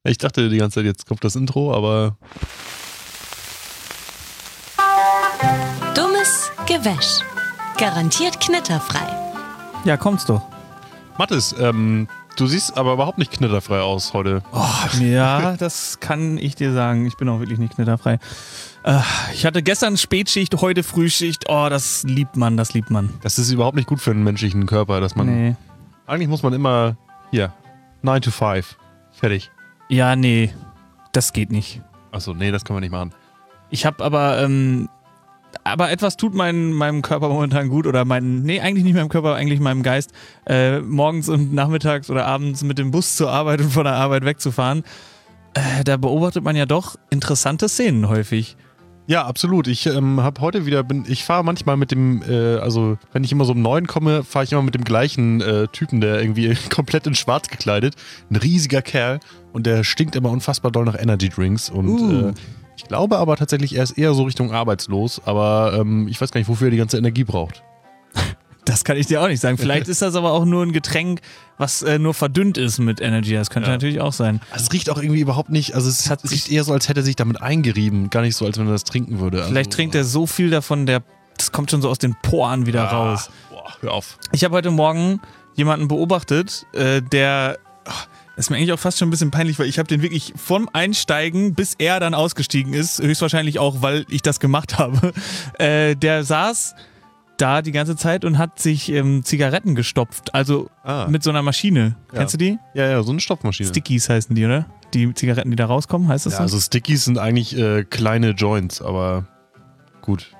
Ich dachte die ganze Zeit, jetzt kommt das Intro, aber... Dummes Gewäsch. Garantiert knitterfrei. Ja, kommt's doch. Mathis, du siehst aber überhaupt nicht knitterfrei aus heute. Oh, ja, das kann ich dir sagen. Ich bin auch wirklich nicht knitterfrei. Ich hatte gestern Spätschicht, heute Frühschicht. Oh, das liebt man, das liebt man. Das ist überhaupt nicht gut für einen menschlichen Körper, dass man... Nee. Eigentlich muss man immer, hier, 9 to 5. Fertig. Ja, nee, das geht nicht. Achso, nee, das kann man nicht machen. Ich habe aber etwas tut meinem Körper momentan gut oder eigentlich nicht meinem Körper, eigentlich meinem Geist, morgens und nachmittags oder abends mit dem Bus zur Arbeit und von der Arbeit wegzufahren. Da beobachtet man ja doch interessante Szenen häufig. Ja, absolut. Ich ich fahre manchmal mit dem, also wenn ich immer so um 9 komme, fahre ich immer mit dem gleichen Typen, der irgendwie komplett in schwarz gekleidet, ein riesiger Kerl und der stinkt immer unfassbar doll nach Energy Drinks und ich glaube aber tatsächlich, er ist eher so Richtung arbeitslos, aber ich weiß gar nicht, wofür er die ganze Energie braucht. Das kann ich dir auch nicht sagen. Vielleicht ist das aber auch nur ein Getränk, was nur verdünnt ist mit Energy. Das könnte natürlich auch sein. Also es riecht auch irgendwie überhaupt nicht, also es riecht eher so, als hätte er sich damit eingerieben, gar nicht so, als wenn er das trinken würde. Vielleicht trinkt er so viel davon, das kommt schon so aus den Poren wieder raus. Boah, hör auf. Ich habe heute Morgen jemanden beobachtet, der... Das ist mir eigentlich auch fast schon ein bisschen peinlich, weil ich habe den wirklich vom Einsteigen, bis er dann ausgestiegen ist, höchstwahrscheinlich auch, weil ich das gemacht habe, der saß da die ganze Zeit und hat sich Zigaretten gestopft, also mit so einer Maschine. Ja. Kennst du die? Ja, so eine Stopfmaschine. Stickies heißen die, oder? Die Zigaretten, die da rauskommen, heißt das so? Also Stickies sind eigentlich kleine Joints, aber gut.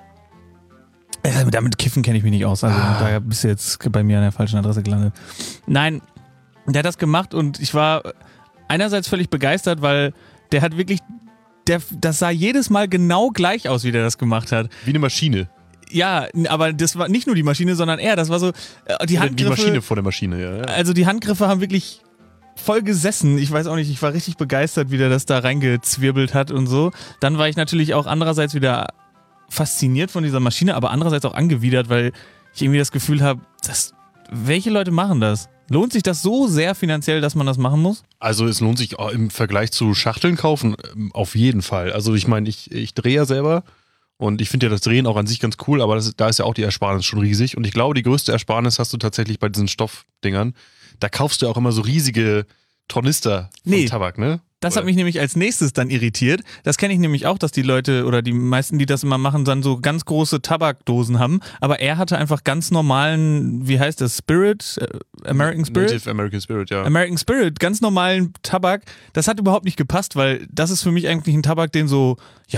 Damit kiffen kenne ich mich nicht aus, also da bist du jetzt bei mir an der falschen Adresse gelandet. Nein, der hat das gemacht und ich war einerseits völlig begeistert, weil der hat wirklich, das sah jedes Mal genau gleich aus, wie der das gemacht hat. Wie eine Maschine. Ja, aber das war nicht nur die Maschine, sondern das war so, die Handgriffe. Die Maschine vor der Maschine, ja. Also die Handgriffe haben wirklich voll gesessen. Ich weiß auch nicht, ich war richtig begeistert, wie der das da reingezwirbelt hat und so. Dann war ich natürlich auch andererseits wieder fasziniert von dieser Maschine, aber andererseits auch angewidert, weil ich irgendwie das Gefühl habe, welche Leute machen das? Lohnt sich das so sehr finanziell, dass man das machen muss? Also es lohnt sich im Vergleich zu Schachteln kaufen auf jeden Fall. Also ich meine, ich drehe ja selber und ich finde ja das Drehen auch an sich ganz cool, aber da ist ja auch die Ersparnis schon riesig und ich glaube, die größte Ersparnis hast du tatsächlich bei diesen Stoffdingern. Da kaufst du ja auch immer so riesige Tornister von Tabak, ne? Das hat mich nämlich als nächstes dann irritiert. Das kenne ich nämlich auch, dass die Leute oder die meisten, die das immer machen, dann so ganz große Tabakdosen haben. Aber er hatte einfach ganz normalen, wie heißt das, Spirit? American Spirit? Native American Spirit, ja. American Spirit, ganz normalen Tabak. Das hat überhaupt nicht gepasst, weil das ist für mich eigentlich ein Tabak, den so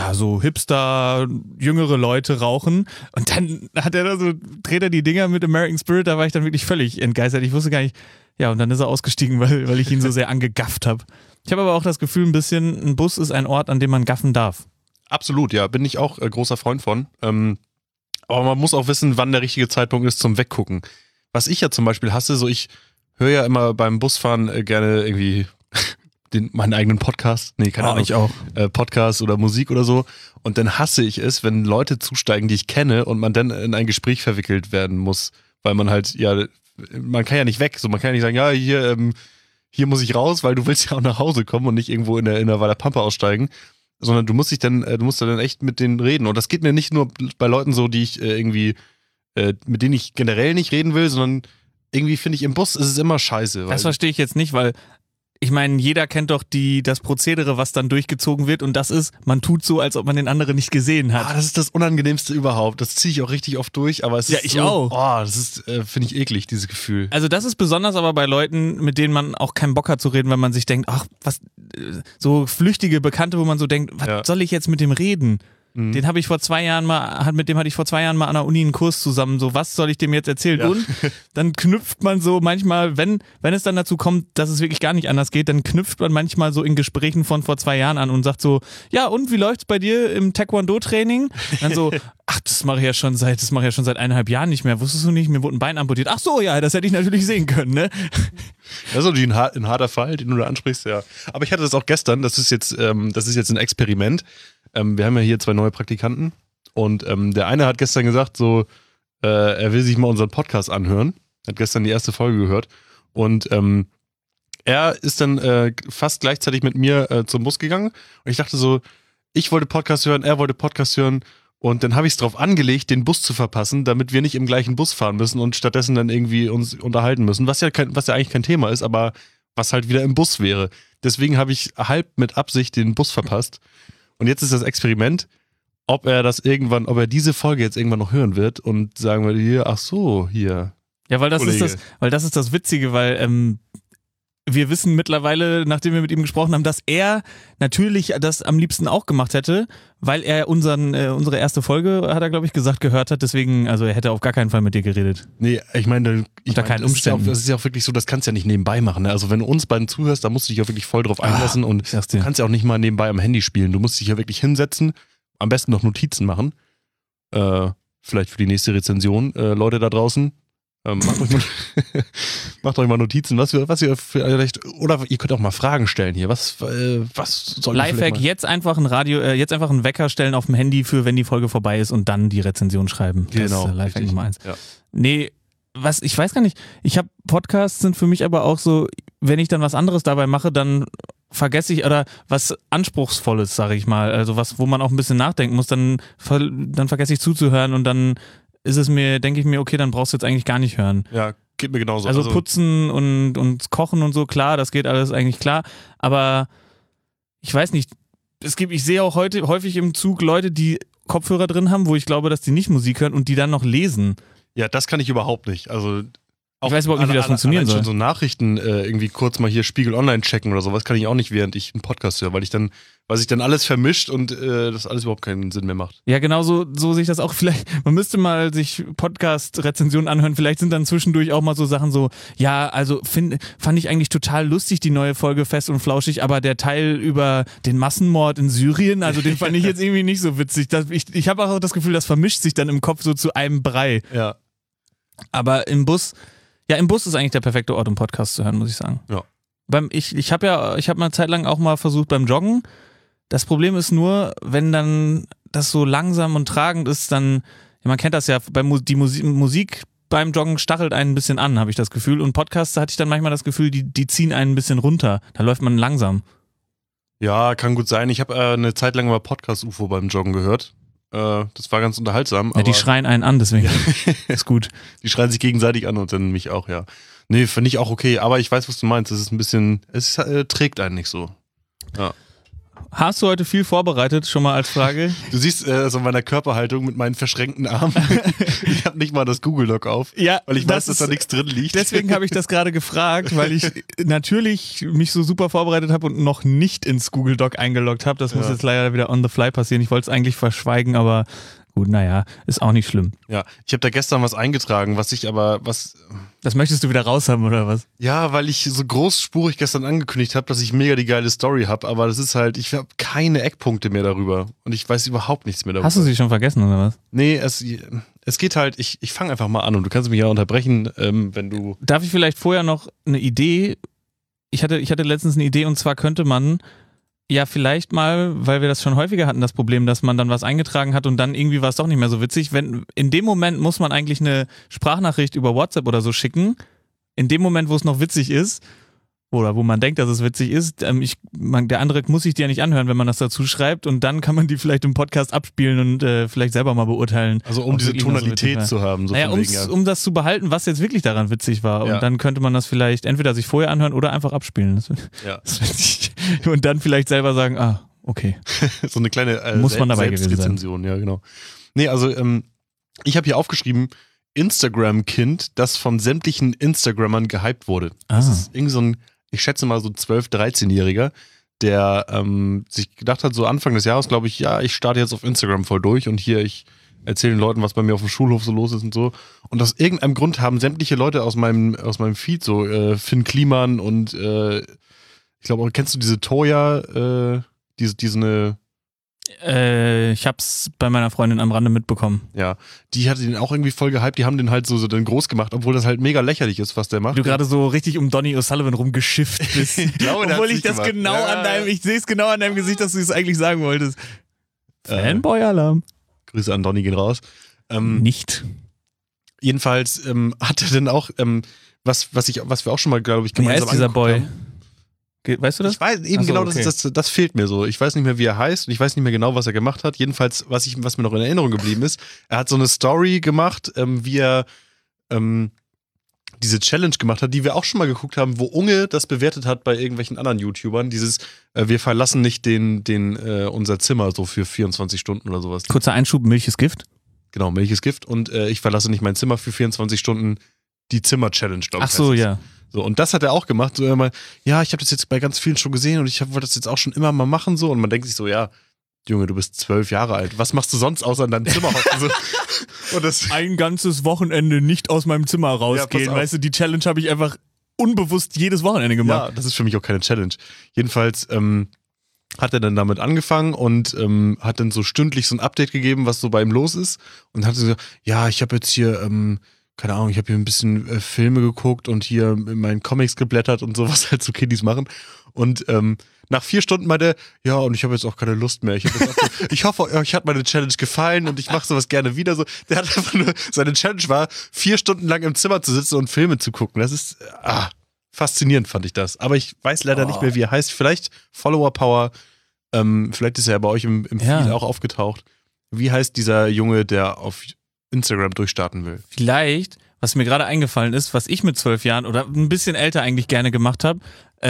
Hipster, jüngere Leute rauchen. Und dann dreht er die Dinger mit American Spirit, da war ich dann wirklich völlig entgeistert. Ich wusste gar nicht, und dann ist er ausgestiegen, weil ich ihn so sehr angegafft habe. Ich habe aber auch das Gefühl ein Bus ist ein Ort, an dem man gaffen darf. Absolut, ja, bin ich auch großer Freund von. Aber man muss auch wissen, wann der richtige Zeitpunkt ist zum Weggucken. Was ich ja zum Beispiel hasse, ich höre ja immer beim Busfahren gerne irgendwie meinen eigenen Podcast. Nee, keine Ahnung. Ich auch. Podcast oder Musik oder so. Und dann hasse ich es, wenn Leute zusteigen, die ich kenne und man dann in ein Gespräch verwickelt werden muss. Weil man halt, man kann ja nicht weg. So, man kann ja nicht sagen, hier muss ich raus, weil du willst ja auch nach Hause kommen und nicht irgendwo in der Weiler Pampa aussteigen, sondern du musst dann echt mit denen reden. Und das geht mir nicht nur bei Leuten so, die ich mit denen ich generell nicht reden will, sondern irgendwie finde ich, im Bus ist es immer scheiße. Das verstehe ich jetzt nicht, weil ich meine, jeder kennt doch das Prozedere, was dann durchgezogen wird und das ist, man tut so, als ob man den anderen nicht gesehen hat. Das ist das Unangenehmste überhaupt. Das ziehe ich auch richtig oft durch, aber es ist ich auch. Das ist, finde ich eklig, dieses Gefühl. Also das ist besonders aber bei Leuten, mit denen man auch keinen Bock hat zu reden, weil man sich denkt, so flüchtige Bekannte, wo man so denkt, was soll ich jetzt mit dem reden? Den habe ich vor 2 Jahren mit dem hatte ich vor 2 Jahren mal an der Uni einen Kurs zusammen, so was soll ich dem jetzt erzählen? Ja. Und dann knüpft man so manchmal, wenn es dann dazu kommt, dass es wirklich gar nicht anders geht, dann knüpft man manchmal so in Gesprächen von vor 2 Jahren an und sagt so, ja und, wie läuft's bei dir im Taekwondo-Training? Dann so, das mache ich ja schon seit 1,5 Jahren nicht mehr, wusstest du nicht, mir wurde ein Bein amputiert. Ach so, ja, das hätte ich natürlich sehen können, ne? Das ist natürlich ein harter Fall, den du da ansprichst, ja. Aber ich hatte das auch gestern, das ist jetzt ein Experiment. Wir haben ja hier 2 neue Praktikanten und der eine hat gestern gesagt, er will sich mal unseren Podcast anhören. Hat gestern die erste Folge gehört und er ist dann fast gleichzeitig mit mir zum Bus gegangen und ich dachte so, ich wollte Podcast hören, er wollte Podcast hören und dann habe ich es drauf angelegt, den Bus zu verpassen, damit wir nicht im gleichen Bus fahren müssen und stattdessen dann irgendwie uns unterhalten müssen, was ja eigentlich kein Thema ist, aber was halt wieder im Bus wäre. Deswegen habe ich halb mit Absicht den Bus verpasst und jetzt ist das Experiment, ob er diese Folge jetzt irgendwann noch hören wird und sagen würde, hier, ach so, hier. Ja, weil das ist das Witzige, weil wir wissen mittlerweile, nachdem wir mit ihm gesprochen haben, dass er natürlich das am liebsten auch gemacht hätte, weil er unsere erste Folge, hat er glaube ich gesagt, gehört hat, deswegen, also er hätte auf gar keinen Fall mit dir geredet. Nee, ich meine, keinen Umständen. Das ist ja auch wirklich so, das kannst du ja nicht nebenbei machen. Ne? Also wenn du uns beiden zuhörst, da musst du dich auch wirklich voll drauf einlassen und du kannst ja auch nicht mal nebenbei am Handy spielen. Du musst dich ja wirklich hinsetzen, am besten noch Notizen machen. Vielleicht für die nächste Rezension, Leute da draußen. Macht euch mal Notizen, was ihr vielleicht, oder ihr könnt auch mal Fragen stellen hier. Was soll Lifehack, jetzt einfach einen Wecker stellen auf dem Handy für, wenn die Folge vorbei ist und dann die Rezension schreiben. Das genau. ist Lifehack Nummer 1. Ja. Nee, ich weiß gar nicht. Podcasts sind für mich aber auch so, wenn ich dann was anderes dabei mache, dann vergesse ich, oder was Anspruchsvolles, sage ich mal, also wo man auch ein bisschen nachdenken muss, dann vergesse ich zuzuhören und dann denke ich mir, okay, dann brauchst du jetzt eigentlich gar nicht hören. Ja, geht mir genauso. Also putzen und kochen und so, klar, das geht alles eigentlich klar, aber ich weiß nicht, ich sehe auch heute häufig im Zug Leute, die Kopfhörer drin haben, wo ich glaube, dass die nicht Musik hören und die dann noch lesen. Ja, das kann ich überhaupt nicht. Also ich weiß überhaupt nicht, wie das funktionieren soll. Schon so Nachrichten irgendwie kurz mal hier Spiegel Online checken oder sowas kann ich auch nicht, während ich einen Podcast höre, weil sich dann alles vermischt und das alles überhaupt keinen Sinn mehr macht. Ja, genau so sehe ich das auch. Vielleicht, man müsste mal sich Podcast-Rezensionen anhören. Vielleicht sind dann zwischendurch auch mal so Sachen so, ja, also fand ich eigentlich total lustig, die neue Folge Fest und Flauschig, aber der Teil über den Massenmord in Syrien, also den fand ich jetzt irgendwie nicht so witzig. Ich habe auch das Gefühl, das vermischt sich dann im Kopf so zu einem Brei. Ja. Aber im Bus ist eigentlich der perfekte Ort, um Podcast zu hören, muss ich sagen. Ja. Ich habe mal eine Zeit lang auch mal versucht beim Joggen. Das Problem ist nur, wenn dann das so langsam und tragend ist, dann, ja, man kennt das ja, die Musik beim Joggen stachelt einen ein bisschen an, habe ich das Gefühl. Und Podcasts, da hatte ich dann manchmal das Gefühl, die ziehen einen ein bisschen runter. Da läuft man langsam. Ja, kann gut sein. Ich habe eine Zeit lang mal Podcast-UFO beim Joggen gehört. Das war ganz unterhaltsam. Ja, die schreien einen an, deswegen ist gut. Die schreien sich gegenseitig an und dann mich auch, ja. Nee, finde ich auch okay, aber ich weiß, was du meinst. Es trägt einen nicht so. Ja. Hast du heute viel vorbereitet, schon mal als Frage? Du siehst so meiner Körperhaltung mit meinen verschränkten Armen. Ich habe nicht mal das Google-Doc auf, ja, weil ich weiß, dass da nichts drin liegt. Deswegen habe ich das gerade gefragt, weil ich natürlich mich so super vorbereitet habe und noch nicht ins Google-Doc eingeloggt habe. Das muss jetzt leider wieder on the fly passieren. Ich wollte es eigentlich verschweigen, aber gut, naja, ist auch nicht schlimm. Ja, ich habe da gestern was eingetragen, Das möchtest du wieder raushaben, oder was? Ja, weil ich so großspurig gestern angekündigt habe, dass ich mega die geile Story habe, aber das ist halt, ich habe keine Eckpunkte mehr darüber und ich weiß überhaupt nichts mehr darüber. Hast du sie schon vergessen, oder was? Nee, es geht halt, ich fange einfach mal an und du kannst mich ja unterbrechen, wenn du... Darf ich vielleicht vorher noch eine Idee? Ich hatte letztens eine Idee und zwar könnte man ja vielleicht mal, weil wir das schon häufiger hatten, das Problem, dass man dann was eingetragen hat und dann irgendwie war es doch nicht mehr so witzig. In dem Moment muss man eigentlich eine Sprachnachricht über WhatsApp oder so schicken. In dem Moment, wo es noch witzig ist oder wo man denkt, dass es witzig ist, der andere muss sich die ja nicht anhören, wenn man das dazu schreibt und dann kann man die vielleicht im Podcast abspielen und vielleicht selber mal beurteilen. Also um diese Tonalität so zu haben. So um das zu behalten, was jetzt wirklich daran witzig war. Ja. Und dann könnte man das vielleicht entweder sich vorher anhören oder einfach abspielen. Und dann vielleicht selber sagen, okay. So eine kleine muss man dabei gewesen sein. Selbstrezension, ja genau. Nee, also ich habe hier aufgeschrieben, Instagram-Kind, das von sämtlichen Instagrammern gehypt wurde. Das ist irgendwie so ein, ich schätze mal so 12-, 13-Jähriger, der sich gedacht hat, so Anfang des Jahres, glaube ich, ja, ich starte jetzt auf Instagram voll durch und hier, ich erzähle den Leuten, was bei mir auf dem Schulhof so los ist und so. Und aus irgendeinem Grund haben sämtliche Leute aus meinem Feed, so Finn Kliman und ich glaube, kennst du diese Toya, diese ich hab's bei meiner Freundin am Rande mitbekommen. Ja, die hatte den auch irgendwie voll gehypt, die haben den halt so dann groß gemacht, obwohl das halt mega lächerlich ist, was der macht. Du gerade so richtig um Donny O'Sullivan rumgeschifft bist. Ich glaube, obwohl ich das genau ich sehe es genau an deinem Gesicht, dass du es eigentlich sagen wolltest. Fanboy-Alarm. Grüße an Donny gehen raus. Nicht. Jedenfalls hat er dann auch, was wir auch schon mal, glaube ich, gemeinsam Wer ist dieser Boy? Weißt du das? Ich weiß eben genau, okay. Das fehlt mir so. Ich weiß nicht mehr, wie er heißt und ich weiß nicht mehr genau, was er gemacht hat. Jedenfalls, was mir noch in Erinnerung geblieben ist, er hat so eine Story gemacht, wie er diese Challenge gemacht hat, die wir auch schon mal geguckt haben, wo Unge das bewertet hat bei irgendwelchen anderen YouTubern. Dieses, wir verlassen nicht unser Zimmer so für 24 Stunden oder sowas. Kurzer Einschub, Milch ist Gift. Genau, Milch ist Gift und ich verlasse nicht mein Zimmer für 24 Stunden. Die Zimmer-Challenge, glaube ich. Ach so, ja. So, und das hat er auch gemacht. So immer, ja, ich habe das jetzt bei ganz vielen schon gesehen und ich wollte das jetzt auch schon immer mal machen. So. Und man denkt sich so, ja, Junge, du bist 12 Jahre alt. Was machst du sonst außer in deinem Zimmer hocken? So. Und ein ganzes Wochenende nicht aus meinem Zimmer rausgehen. Ja, weißt du, die Challenge habe ich einfach unbewusst jedes Wochenende gemacht. Ja, das ist für mich auch keine Challenge. Jedenfalls hat er dann damit angefangen und hat dann so stündlich so ein Update gegeben, was so bei ihm los ist. Und hat so gesagt, ja, ich habe jetzt hier keine Ahnung, ich habe hier ein bisschen Filme geguckt und hier in meinen Comics geblättert und so, was halt so Kiddies machen. Und nach 4 Stunden meinte er, ja, und ich habe jetzt auch keine Lust mehr. Ich hoffe, euch hat meine Challenge gefallen und ich mache sowas gerne wieder. So. Der hat einfach nur, seine Challenge war, 4 Stunden lang im Zimmer zu sitzen und Filme zu gucken. Das ist faszinierend, fand ich das. Aber ich weiß leider nicht mehr, wie er heißt. Vielleicht Follower Power. Vielleicht ist er ja bei euch im Feed auch aufgetaucht. Wie heißt dieser Junge, der auf Instagram durchstarten will? Vielleicht, was mir gerade eingefallen ist, was ich mit 12 Jahren oder ein bisschen älter eigentlich gerne gemacht habe,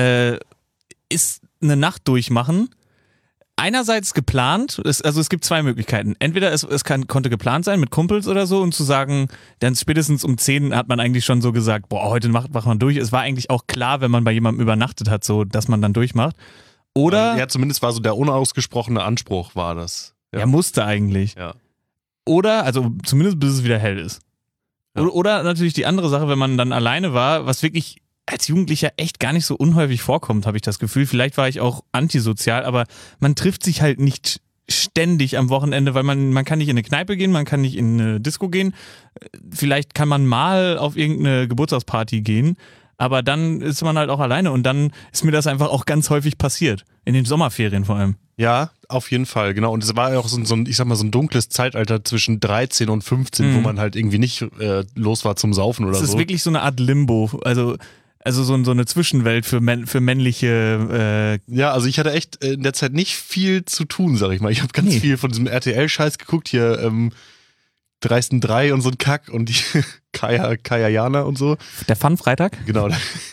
ist eine Nacht durchmachen. Einerseits geplant, es gibt 2 Möglichkeiten. Entweder es konnte geplant sein mit Kumpels oder so und zu sagen, dann spätestens um 10 hat man eigentlich schon so gesagt, boah, heute macht man durch. Es war eigentlich auch klar, wenn man bei jemandem übernachtet hat, so, dass man dann durchmacht. Oder? Ja, zumindest war so der unausgesprochene Anspruch war das. Ja, er musste eigentlich. Ja. Oder, also zumindest bis es wieder hell ist. Ja. Oder natürlich die andere Sache, wenn man dann alleine war, was wirklich als Jugendlicher echt gar nicht so unhäufig vorkommt, habe ich das Gefühl. Vielleicht war ich auch antisozial, aber man trifft sich halt nicht ständig am Wochenende, weil man kann nicht in eine Kneipe gehen, man kann nicht in eine Disco gehen. Vielleicht kann man mal auf irgendeine Geburtstagsparty gehen, aber dann ist man halt auch alleine und dann ist mir das einfach auch ganz häufig passiert. In den Sommerferien vor allem. Ja, auf jeden Fall, genau. Und es war ja auch so ein, ich sag mal, so ein dunkles Zeitalter zwischen 13 und 15, wo man halt irgendwie nicht los war zum Saufen oder so. Es ist wirklich so eine Art Limbo, also so eine Zwischenwelt für männliche... Ja, also ich hatte echt in der Zeit nicht viel zu tun, sag ich mal. Ich habe ganz viel von diesem RTL-Scheiß geguckt, hier Dreisten 3 und so ein Kack und die Kaya Jana und so. Der Fun-Freitag? Genau.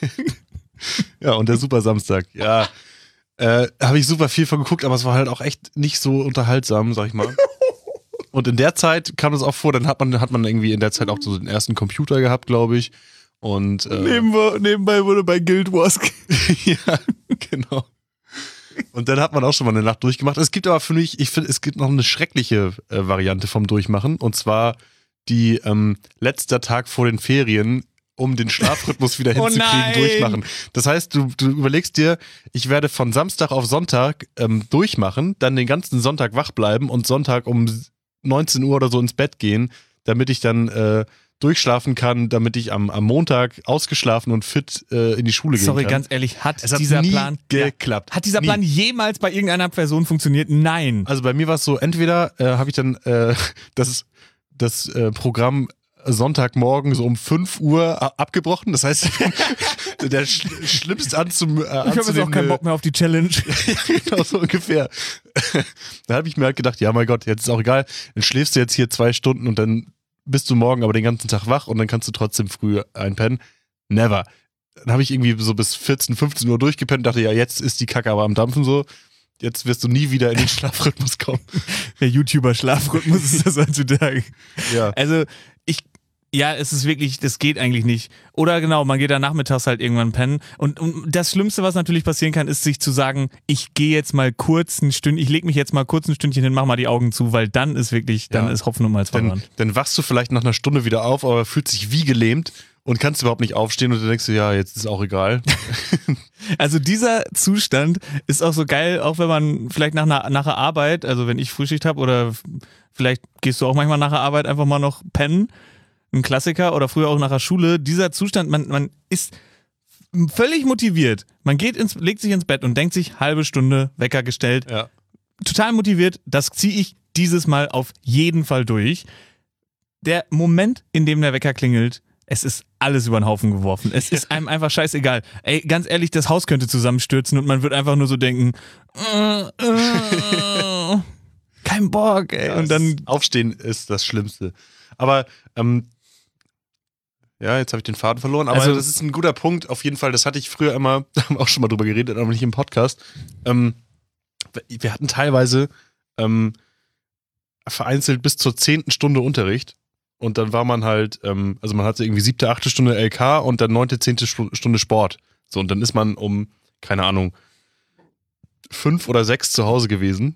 Ja, und der Super Samstag, ja. Habe ich super viel von geguckt, aber es war halt auch echt nicht so unterhaltsam, sag ich mal. Und in der Zeit kam das auch vor, dann hat man irgendwie in der Zeit auch so den ersten Computer gehabt, glaube ich. Und nebenbei wurde bei Guild Wars. Ja, genau. Und dann hat man auch schon mal eine Nacht durchgemacht. Es gibt aber für mich, ich finde, es gibt noch eine schreckliche Variante vom Durchmachen. Und zwar die letzter Tag vor den Ferien, um den Schlafrhythmus wieder hinzukriegen, durchmachen. Das heißt, du überlegst dir, ich werde von Samstag auf Sonntag durchmachen, dann den ganzen Sonntag wach bleiben und Sonntag um 19 Uhr oder so ins Bett gehen, damit ich dann durchschlafen kann, damit ich am Montag ausgeschlafen und fit in die Schule gehen kann. Sorry, ganz ehrlich, hat dieser Plan geklappt? Hat dieser Plan jemals bei irgendeiner Person funktioniert? Nein. Also bei mir war es so, entweder habe ich dann das Programm Sonntagmorgen so um 5 Uhr abgebrochen. Das heißt, der schlimmste ich habe jetzt auch keinen Bock mehr auf die Challenge. Genau, so ungefähr. Da habe ich mir halt gedacht, ja mein Gott, jetzt ist auch egal. Dann schläfst du jetzt hier 2 Stunden und dann bist du morgen aber den ganzen Tag wach und dann kannst du trotzdem früh einpennen. Never. Dann habe ich irgendwie so bis 14, 15 Uhr durchgepennt und dachte, ja, jetzt ist die Kacke aber am Dampfen so. Jetzt wirst du nie wieder in den Schlafrhythmus kommen. Der YouTuber-Schlafrhythmus ist das heutzutage. Ja. Also es ist wirklich, das geht eigentlich nicht. Oder genau, man geht da nachmittags halt irgendwann pennen. Und das Schlimmste, was natürlich passieren kann, ist sich zu sagen, ich gehe jetzt mal kurz ein Stündchen, ich lege mich jetzt mal kurz ein Stündchen hin, mach mal die Augen zu, weil dann ist wirklich, dann ist Hopfen und Malz verloren. Dann wachst du vielleicht nach einer Stunde wieder auf, aber fühlst dich wie gelähmt und kannst überhaupt nicht aufstehen und dann denkst du, ja, jetzt ist auch egal. Also dieser Zustand ist auch so geil, auch wenn man vielleicht nach der Arbeit, also wenn ich Frühschicht habe oder vielleicht gehst du auch manchmal nach der Arbeit einfach mal noch pennen, ein Klassiker oder früher auch nach der Schule, dieser Zustand, man ist völlig motiviert. Man legt sich ins Bett und denkt sich, halbe Stunde Wecker gestellt. Ja. Total motiviert, das ziehe ich dieses Mal auf jeden Fall durch. Der Moment, in dem der Wecker klingelt, Es ist alles über den Haufen geworfen. Es ist einem einfach scheißegal. Ey, ganz ehrlich, das Haus könnte zusammenstürzen und man wird einfach nur so denken, kein Bock, ey. Ja, Und dann Aufstehen ist das Schlimmste. Aber, ja, jetzt habe ich den Faden verloren, aber Also- das ist ein guter Punkt. Auf jeden Fall, das hatte ich früher immer, da haben wir auch schon mal drüber geredet, aber nicht im Podcast. Wir hatten teilweise vereinzelt bis zur 10. Stunde Unterricht. Und dann war man halt, also man hatte irgendwie 7., 8. Stunde LK und dann 9., 10. Stunde Sport. So, und dann ist man um, keine Ahnung, 5 oder 6 zu Hause gewesen.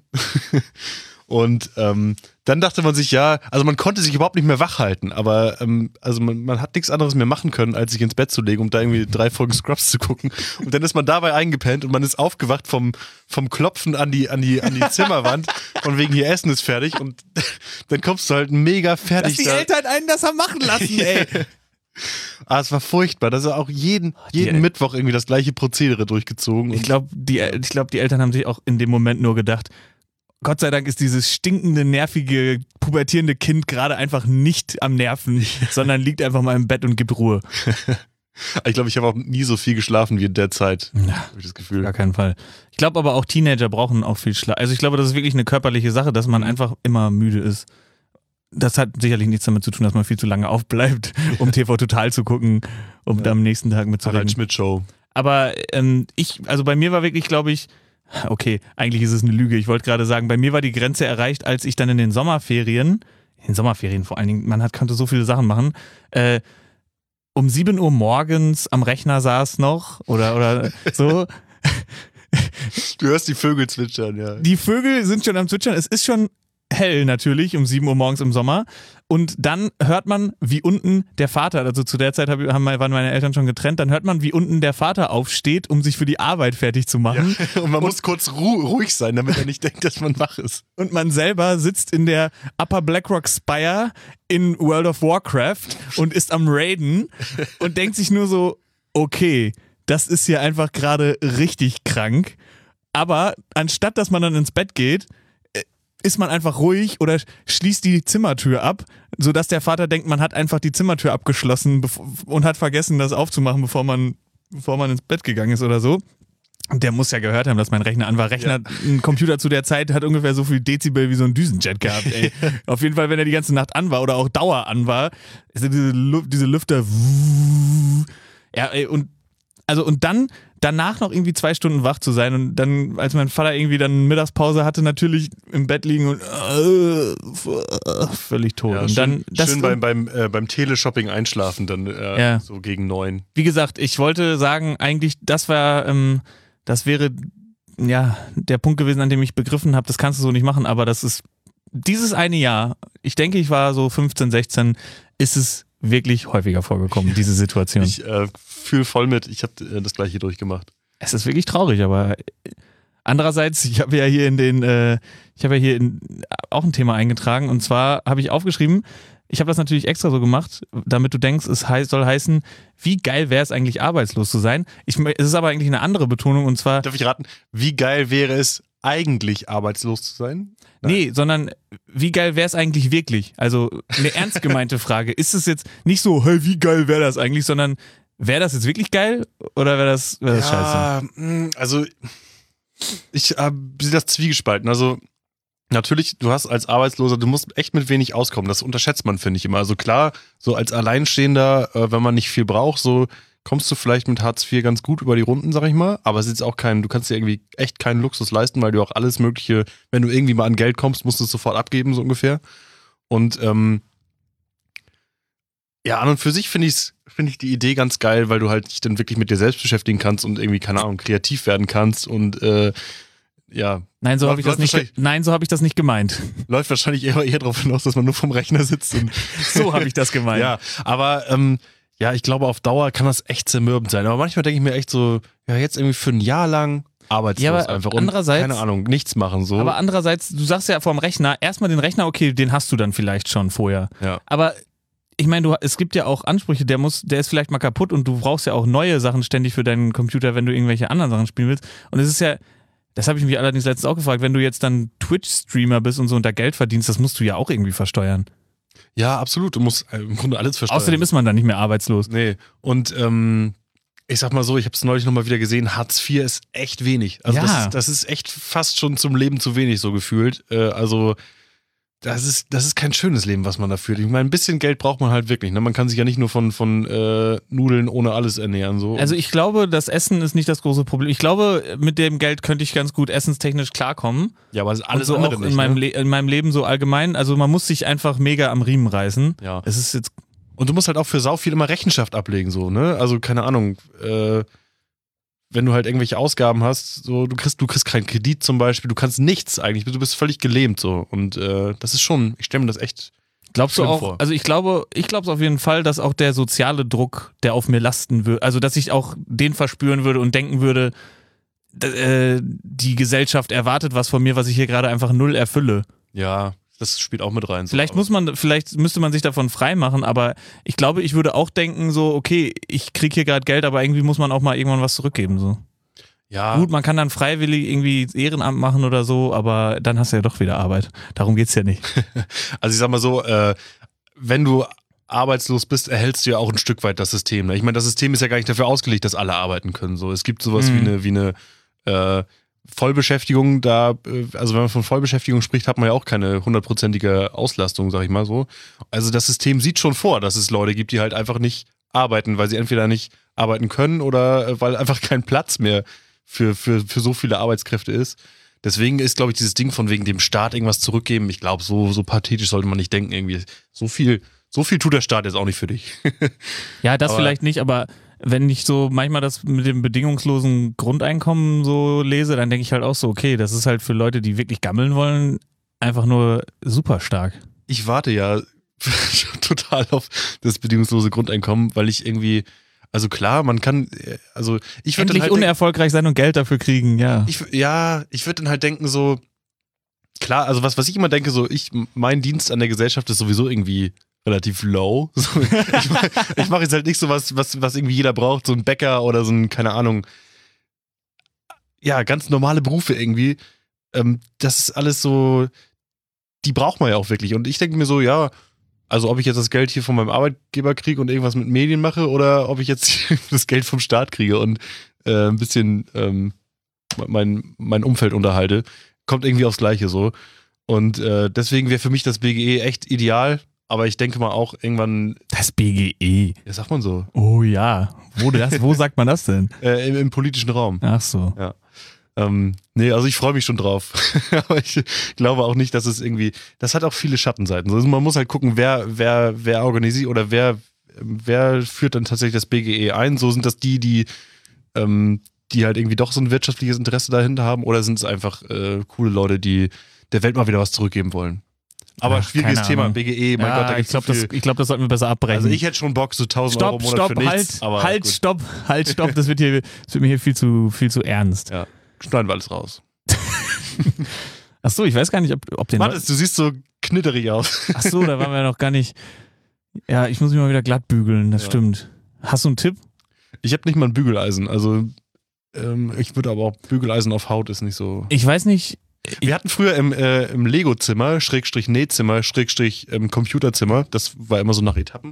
Und dann dachte man sich, ja, also man konnte sich überhaupt nicht mehr wach halten, aber also man hat nichts anderes mehr machen können, als sich ins Bett zu legen, um da irgendwie 3 Folgen Scrubs zu gucken. Und dann ist man dabei eingepennt und man ist aufgewacht vom Klopfen an die Zimmerwand von wegen hier Essen ist fertig und dann kommst du halt mega fertig. dass die Eltern einen das haben machen lassen, ey. Es war furchtbar. Das ist auch jeden Mittwoch irgendwie das gleiche Prozedere durchgezogen. Ich glaube, die Eltern haben sich auch in dem Moment nur gedacht, Gott sei Dank ist dieses stinkende, nervige, pubertierende Kind gerade einfach nicht am Nerven, sondern liegt einfach mal im Bett und gibt Ruhe. Ich glaube, ich habe auch nie so viel geschlafen wie in der Zeit. Ja, habe ich das Gefühl. gar keinen Fall. Ich glaube aber auch Teenager brauchen auch viel Schlaf. Also ich glaube, das ist wirklich eine körperliche Sache, dass man einfach immer müde ist. Das hat sicherlich nichts damit zu tun, dass man viel zu lange aufbleibt, um TV Total zu gucken, um dann am nächsten Tag mitzureden. Harald Schmidt Show. Aber also bei mir war wirklich, glaube ich, okay, eigentlich ist es eine Lüge. Ich wollte gerade sagen, bei mir war die Grenze erreicht, als ich dann in den Sommerferien vor allen Dingen, konnte so viele Sachen machen, um 7 Uhr morgens am Rechner saß noch oder so. Du hörst die Vögel zwitschern, ja. Die Vögel sind schon am Zwitschern. Es ist schon hell natürlich, um 7 Uhr morgens im Sommer. Und dann hört man, wie unten der Vater, also zu der Zeit waren meine Eltern schon getrennt, dann hört man, wie unten der Vater aufsteht, um sich für die Arbeit fertig zu machen. Ja. Und man muss kurz ruhig sein, damit er nicht denkt, dass man wach ist. Und man selber sitzt in der Upper Blackrock Spire in World of Warcraft und ist am Raiden und denkt sich nur so, okay, das ist hier einfach gerade richtig krank. Aber anstatt, dass man dann ins Bett geht, ist man einfach ruhig oder schließt die Zimmertür ab, sodass der Vater denkt, man hat einfach die Zimmertür abgeschlossen und hat vergessen, das aufzumachen, bevor man ins Bett gegangen ist oder so. Und der muss ja gehört haben, dass mein Rechner an war. Ein Computer zu der Zeit hat ungefähr so viel Dezibel wie so ein Düsenjet gehabt, ey. Auf jeden Fall, wenn er die ganze Nacht an war oder auch Dauer an war, ist diese Lüfter. Ja, ey, und dann danach noch irgendwie 2 Stunden wach zu sein und dann, als mein Vater irgendwie dann Mittagspause hatte, natürlich im Bett liegen und völlig tot. Ja, und dann schön beim Teleshopping einschlafen, dann so gegen 9. Wie gesagt, ich wollte sagen, eigentlich, das wäre ja der Punkt gewesen, an dem ich begriffen habe, das kannst du so nicht machen, aber das ist dieses eine Jahr, ich denke, ich war so 15, 16, ist es wirklich häufiger vorgekommen, diese Situation. Ich fühle voll mit, ich habe das gleiche durchgemacht. Es ist wirklich traurig, aber andererseits, ich habe ja hier auch ein Thema eingetragen und zwar habe ich aufgeschrieben, ich habe das natürlich extra so gemacht, damit du denkst, es soll heißen, wie geil wäre es eigentlich arbeitslos zu sein. Es ist aber eigentlich eine andere Betonung und zwar... Darf ich raten, wie geil wäre es eigentlich arbeitslos zu sein? Nein. Nee, sondern wie geil wäre es eigentlich wirklich? Also eine ernst gemeinte Frage. Ist es jetzt nicht so, hey, wie geil wäre das eigentlich, sondern wäre das jetzt wirklich geil oder wäre das scheiße? Also ich sehe das zwiegespalten. Also natürlich, du hast als Arbeitsloser, du musst echt mit wenig auskommen. Das unterschätzt man, finde ich immer. Also klar, so als Alleinstehender, wenn man nicht viel braucht, so kommst du vielleicht mit Hartz IV ganz gut über die Runden, sag ich mal. Aber es ist jetzt auch du kannst dir irgendwie echt keinen Luxus leisten, weil du auch alles Mögliche, wenn du irgendwie mal an Geld kommst, musst du es sofort abgeben, so ungefähr. Und ja, an und für sich finde ich die Idee ganz geil, weil du halt dich dann wirklich mit dir selbst beschäftigen kannst und irgendwie, keine Ahnung, kreativ werden kannst und ja. Nein, so habe ich das nicht gemeint. Läuft wahrscheinlich eher darauf hinaus, dass man nur vom Rechner sitzt. Und so habe ich das gemeint. Ja, aber ja, ich glaube, auf Dauer kann das echt zermürbend sein. Aber manchmal denke ich mir echt so, ja, jetzt irgendwie für ein Jahr lang arbeitslos ja, aber einfach andererseits, und keine Ahnung, nichts machen so. Aber andererseits, du sagst ja vorm Rechner, erstmal den Rechner, okay, den hast du dann vielleicht schon vorher. Ja. Aber ich meine, es gibt ja auch Ansprüche, der ist vielleicht mal kaputt und du brauchst ja auch neue Sachen ständig für deinen Computer, wenn du irgendwelche anderen Sachen spielen willst. Und es ist ja, das habe ich mich allerdings letztens auch gefragt, wenn du jetzt dann Twitch-Streamer bist und so und da Geld verdienst, das musst du ja auch irgendwie versteuern. Ja, absolut. Du musst im Grunde alles versteuern. Außerdem ist man dann nicht mehr arbeitslos. Nee. Und ich sag mal so, ich habe es neulich nochmal wieder gesehen, Hartz IV ist echt wenig. Also das ist echt fast schon zum Leben zu wenig so gefühlt. Also das ist kein schönes Leben, was man da führt. Ich meine, ein bisschen Geld braucht man halt wirklich. Ne? Man kann sich ja nicht nur von Nudeln ohne alles ernähren. So. Also ich glaube, das Essen ist nicht das große Problem. Ich glaube, mit dem Geld könnte ich ganz gut essenstechnisch klarkommen. Ja, aber alles so andere auch nicht, in meinem Leben so allgemein. Also man muss sich einfach mega am Riemen reißen. Ja. Es ist jetzt und du musst halt auch für sau viel immer Rechenschaft ablegen, so, ne? Also, keine Ahnung, wenn du halt irgendwelche Ausgaben hast, so, du kriegst keinen Kredit zum Beispiel, du kannst nichts eigentlich, du bist völlig gelähmt, so. Und das ist schon, ich stelle mir das echt. Glaubst du auch, vor. also ich glaube es auf jeden Fall, dass auch der soziale Druck, der auf mir lasten würde, also dass ich auch den verspüren würde und denken würde, die Gesellschaft erwartet was von mir, was ich hier gerade einfach null erfülle. Ja, das spielt auch mit rein. So. Vielleicht müsste man sich davon freimachen, aber ich glaube, ich würde auch denken so, okay, ich kriege hier gerade Geld, aber irgendwie muss man auch mal irgendwann was zurückgeben, so. Ja. Gut, man kann dann freiwillig irgendwie Ehrenamt machen oder so, aber dann hast du ja doch wieder Arbeit. Darum geht's ja nicht. Also ich sag mal so, wenn du arbeitslos bist, erhältst du ja auch ein Stück weit das System. Ne? Ich meine, das System ist ja gar nicht dafür ausgelegt, dass alle arbeiten können. So, es gibt sowas wie eine Vollbeschäftigung, also wenn man von Vollbeschäftigung spricht, hat man ja auch keine 100%ige Auslastung, sag ich mal so. Also das System sieht schon vor, dass es Leute gibt, die halt einfach nicht arbeiten, weil sie entweder nicht arbeiten können oder weil einfach kein Platz mehr für so viele Arbeitskräfte ist. Deswegen ist, glaube ich, dieses Ding von wegen dem Staat irgendwas zurückgeben, ich glaube, so pathetisch sollte man nicht denken irgendwie. So viel tut der Staat jetzt auch nicht für dich. Ja, das vielleicht nicht, aber wenn ich so manchmal das mit dem bedingungslosen Grundeinkommen so lese, dann denke ich halt auch so, okay, das ist halt für Leute, die wirklich gammeln wollen, einfach nur super stark. Ich warte ja total auf das bedingungslose Grundeinkommen, weil ich irgendwie, also klar, man kann, also ich würde endlich halt unerfolgreich sein und Geld dafür kriegen, ja. Ich würde dann halt denken so, klar, also was ich immer denke, so mein Dienst an der Gesellschaft ist sowieso irgendwie relativ low. So, ich mache jetzt halt nicht so was irgendwie jeder braucht, so ein Bäcker oder so ein, keine Ahnung, ja, ganz normale Berufe irgendwie. Das ist alles so, die braucht man ja auch wirklich. Und ich denke mir so, ja, also ob ich jetzt das Geld hier von meinem Arbeitgeber kriege und irgendwas mit Medien mache oder ob ich jetzt das Geld vom Staat kriege und ein bisschen mein Umfeld unterhalte, kommt irgendwie aufs Gleiche so. Und deswegen wäre für mich das BGE echt ideal. Aber ich denke mal auch irgendwann. Das BGE. Ja, sagt man so. Oh ja. Wo sagt man das denn? Im politischen Raum. Ach so. Ja. Nee, also ich freue mich schon drauf. Aber ich glaube auch nicht, dass es irgendwie. Das hat auch viele Schattenseiten. Also man muss halt gucken, wer organisiert oder wer führt dann tatsächlich das BGE ein. So sind das die halt irgendwie doch so ein wirtschaftliches Interesse dahinter haben, oder sind es einfach coole Leute, die der Welt mal wieder was zurückgeben wollen? Aber schwieriges Thema, BGE, mein Gott, da gibt's ich glaube, das sollten wir besser abbrechen. Also ich hätte schon Bock, so 1.000 Euro im Monat für nichts. Stopp, das wird mir hier viel zu ernst. Ja, schneiden wir alles raus. Achso, ich weiß gar nicht, ob den... Warte, du siehst so knitterig aus. Achso, da waren wir noch gar nicht... Ja, ich muss mich mal wieder glatt bügeln, das stimmt. Hast du einen Tipp? Ich habe nicht mal ein Bügeleisen, also ich würde aber auch Bügeleisen auf Haut ist nicht so... Ich weiß nicht... Wir hatten früher im Lego-Zimmer, Nähzimmer, Computerzimmer, das war immer so nach Etappen,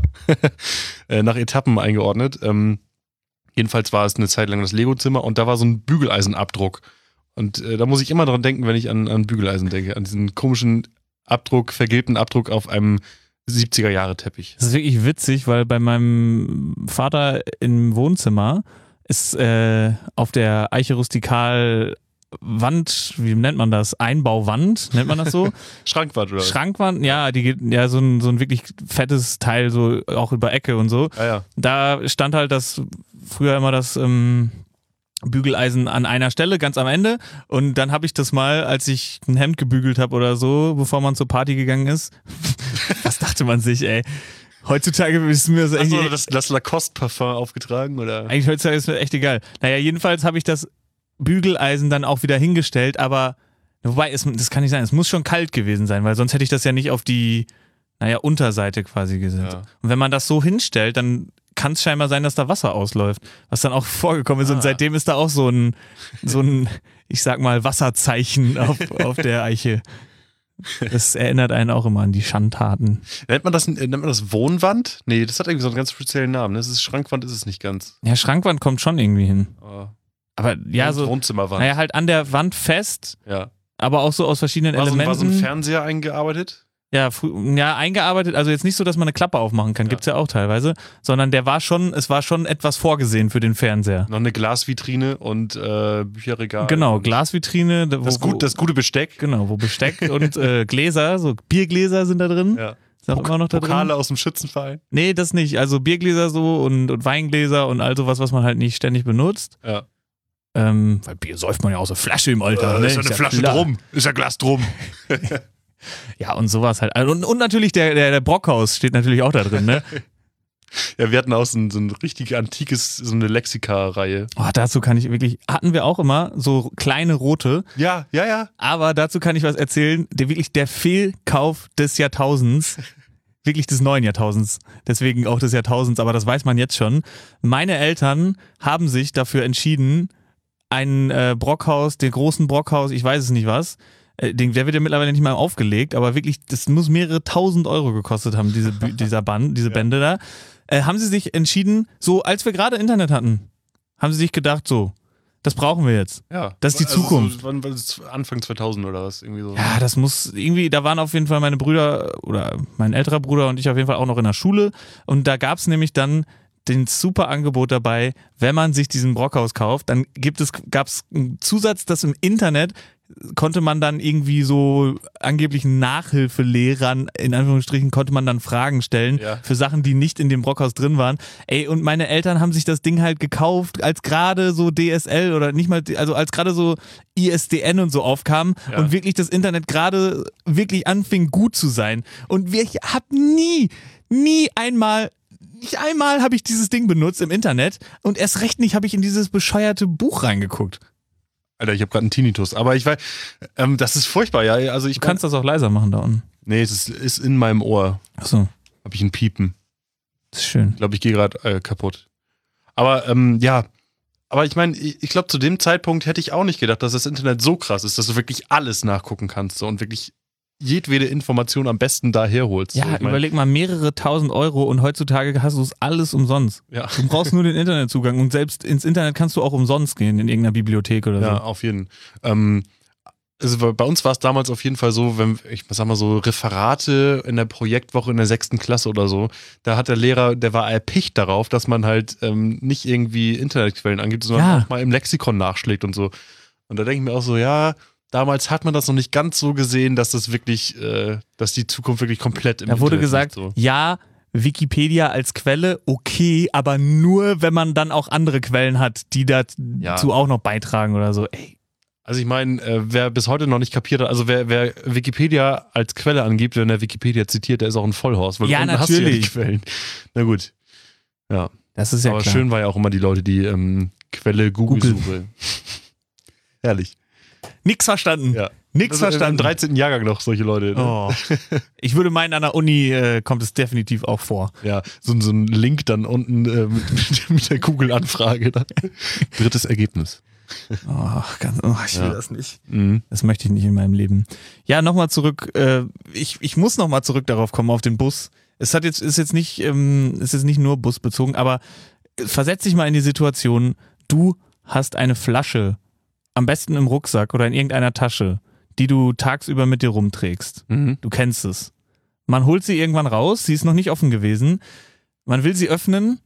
nach Etappen eingeordnet. Jedenfalls war es eine Zeit lang das Lego-Zimmer und da war so ein Bügeleisenabdruck. Und da muss ich immer dran denken, wenn ich an Bügeleisen denke, an diesen komischen Abdruck, vergilbten Abdruck auf einem 70er-Jahre-Teppich. Das ist wirklich witzig, weil bei meinem Vater im Wohnzimmer ist auf der Eiche Rustikal Wand, wie nennt man das? Einbauwand, nennt man das so? Schrankwand, oder? Schrankwand, ja, so ein wirklich fettes Teil, so auch über Ecke und so. Ja. Da stand halt früher immer das Bügeleisen an einer Stelle, ganz am Ende. Und dann habe ich das mal, als ich ein Hemd gebügelt habe oder so, bevor man zur Party gegangen ist. Was dachte man sich, ey? Heutzutage ist mir das echt... Hast du das Lacoste-Parfum aufgetragen, oder? Eigentlich heutzutage ist mir echt egal. Naja, jedenfalls habe ich das Bügeleisen dann auch wieder hingestellt, aber wobei, das kann nicht sein, es muss schon kalt gewesen sein, weil sonst hätte ich das ja nicht auf die, Unterseite quasi gesetzt. Ja. Und wenn man das so hinstellt, dann kann es scheinbar sein, dass da Wasser ausläuft, was dann auch vorgekommen ist und seitdem ist da auch so ein, ich sag mal, Wasserzeichen auf der Eiche. Das erinnert einen auch immer an die Schandtaten. Nennt man das Wohnwand? Nee, das hat irgendwie so einen ganz speziellen Namen. Das ist Schrankwand, ist es nicht ganz. Ja, Schrankwand kommt schon irgendwie hin. Aber ja, so. Wohnzimmerwand. Naja, halt an der Wand fest, aber auch so aus verschiedenen Elementen. War so ein Fernseher eingearbeitet? Ja, eingearbeitet, also jetzt nicht so, dass man eine Klappe aufmachen kann, gibt's ja auch teilweise, sondern es war schon etwas vorgesehen für den Fernseher. Noch eine Glasvitrine und Bücherregal. Genau, Glasvitrine. Das gute Besteck. Genau, wo Besteck und Gläser, so Biergläser sind da drin. Ja. Ist auch immer noch da Pokale drin. aus dem Schützenverein. Nee, das nicht. Also Biergläser so und Weingläser und all sowas, was man halt nicht ständig benutzt. Ja. Weil Bier säuft man ja aus der Flasche im Alter. Ist ja eine Flasche klar. drum. Ist ja Glas drum. Ja, und sowas halt. Und natürlich der Brockhaus steht natürlich auch da drin, ne? Ja, wir hatten auch so ein richtig antikes, so eine Lexika-Reihe. Oh, dazu kann ich wirklich, hatten wir auch immer so kleine rote. Ja. Aber dazu kann ich was erzählen, der Fehlkauf des Jahrtausends, wirklich des neuen Jahrtausends, deswegen auch des Jahrtausends, aber das weiß man jetzt schon. Meine Eltern haben sich dafür entschieden, einen Brockhaus, den großen Brockhaus, ich weiß es nicht was, der wird ja mittlerweile nicht mal aufgelegt, aber wirklich, das muss mehrere tausend Euro gekostet haben, diese Bände da. Haben sie sich entschieden, so als wir gerade Internet hatten, haben sie sich gedacht, so, das brauchen wir jetzt. Ja. Das ist die Zukunft. So, wann war das? Anfang 2000 oder was? Irgendwie so. Ja, das muss irgendwie, da waren auf jeden Fall meine Brüder oder mein älterer Bruder und ich auf jeden Fall auch noch in der Schule und da gab es nämlich dann den super Angebot dabei, wenn man sich diesen Brockhaus kauft, dann gab es einen Zusatz, dass im Internet konnte man dann irgendwie so angeblichen Nachhilfelehrern, in Anführungsstrichen, konnte man dann Fragen stellen für Sachen, die nicht in dem Brockhaus drin waren. Ey, und meine Eltern haben sich das Ding halt gekauft, als gerade so DSL oder nicht mal, also als gerade so ISDN und so aufkam und wirklich das Internet gerade wirklich anfing gut zu sein. Und ich hab nicht einmal habe ich dieses Ding benutzt im Internet und erst recht nicht habe ich in dieses bescheuerte Buch reingeguckt. Alter, ich habe gerade einen Tinnitus. Aber ich weiß, das ist furchtbar, ja. Also du kannst das auch leiser machen da unten. Nee, es ist in meinem Ohr. Achso. Habe ich ein Piepen. Das ist schön. Ich glaube, ich gehe gerade kaputt. Aber aber ich meine, ich glaube, zu dem Zeitpunkt hätte ich auch nicht gedacht, dass das Internet so krass ist, dass du wirklich alles nachgucken kannst so, und wirklich jedwede Information am besten da herholst. Ja, überleg mal, mehrere tausend Euro und heutzutage hast du es alles umsonst. Ja. Du brauchst nur den Internetzugang und selbst ins Internet kannst du auch umsonst gehen, in irgendeiner Bibliothek oder so. Ja, auf jeden Fall. Also bei uns war es damals auf jeden Fall so, wenn ich sag mal so Referate in der Projektwoche in der 6. Klasse oder so, da hat der Lehrer, der war erpicht darauf, dass man halt nicht irgendwie Internetquellen angibt, sondern auch mal im Lexikon nachschlägt und so. Und da denke ich mir auch so, ja, damals hat man das noch nicht ganz so gesehen, dass das wirklich, dass die Zukunft wirklich komplett im Internet ist. Da wurde gesagt, so. Ja, Wikipedia als Quelle, okay, aber nur, wenn man dann auch andere Quellen hat, die dazu auch noch beitragen oder so. Ey. Also ich meine, wer bis heute noch nicht kapiert hat, also wer Wikipedia als Quelle angibt, wenn er Wikipedia zitiert, der ist auch ein Vollhorst. Weil ja, natürlich. Hast du ja die Quellen. Na gut. Ja. Das ist ja aber klar. Schön war ja auch immer die Leute, die Quelle Google-Suche. Herrlich. Nix verstanden. Ja. Nix verstanden. Im 13. Jahrgang noch solche Leute. Ne? Oh. Ich würde meinen, an der Uni kommt es definitiv auch vor. Ja, so ein Link dann unten mit der Google-Anfrage. Drittes Ergebnis. Ich will das nicht. Mhm. Das möchte ich nicht in meinem Leben. Ja, nochmal zurück. Ich muss nochmal zurück darauf kommen, auf den Bus. Ist jetzt nicht nur busbezogen, aber versetz dich mal in die Situation, du hast eine Flasche, am besten im Rucksack oder in irgendeiner Tasche, die du tagsüber mit dir rumträgst. Mhm. Du kennst es. Man holt sie irgendwann raus, sie ist noch nicht offen gewesen. Man will sie öffnen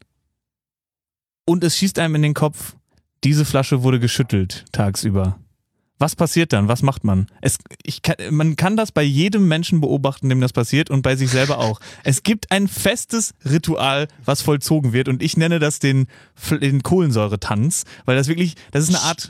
und es schießt einem in den Kopf, diese Flasche wurde geschüttelt tagsüber. Was passiert dann? Was macht man? Man kann das bei jedem Menschen beobachten, dem das passiert, und bei sich selber auch. Es gibt ein festes Ritual, was vollzogen wird, und ich nenne das den Kohlensäuretanz, weil das ist eine Art,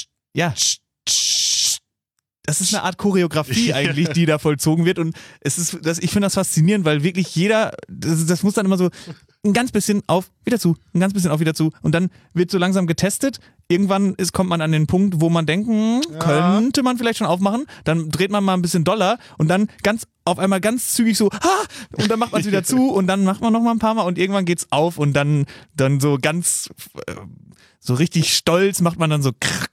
das ist eine Art Choreografie eigentlich, die da vollzogen wird, und ich finde das faszinierend, weil wirklich jeder, das muss dann immer so ein ganz bisschen auf, wieder zu, ein ganz bisschen auf, wieder zu, und dann wird so langsam getestet. Irgendwann kommt man an den Punkt, wo man denkt, könnte man vielleicht schon aufmachen, dann dreht man mal ein bisschen doller und dann auf einmal ganz zügig so, und dann macht man es wieder zu und dann macht man noch mal ein paar Mal und irgendwann geht's auf und dann so ganz, so richtig stolz macht man dann so krr, krr,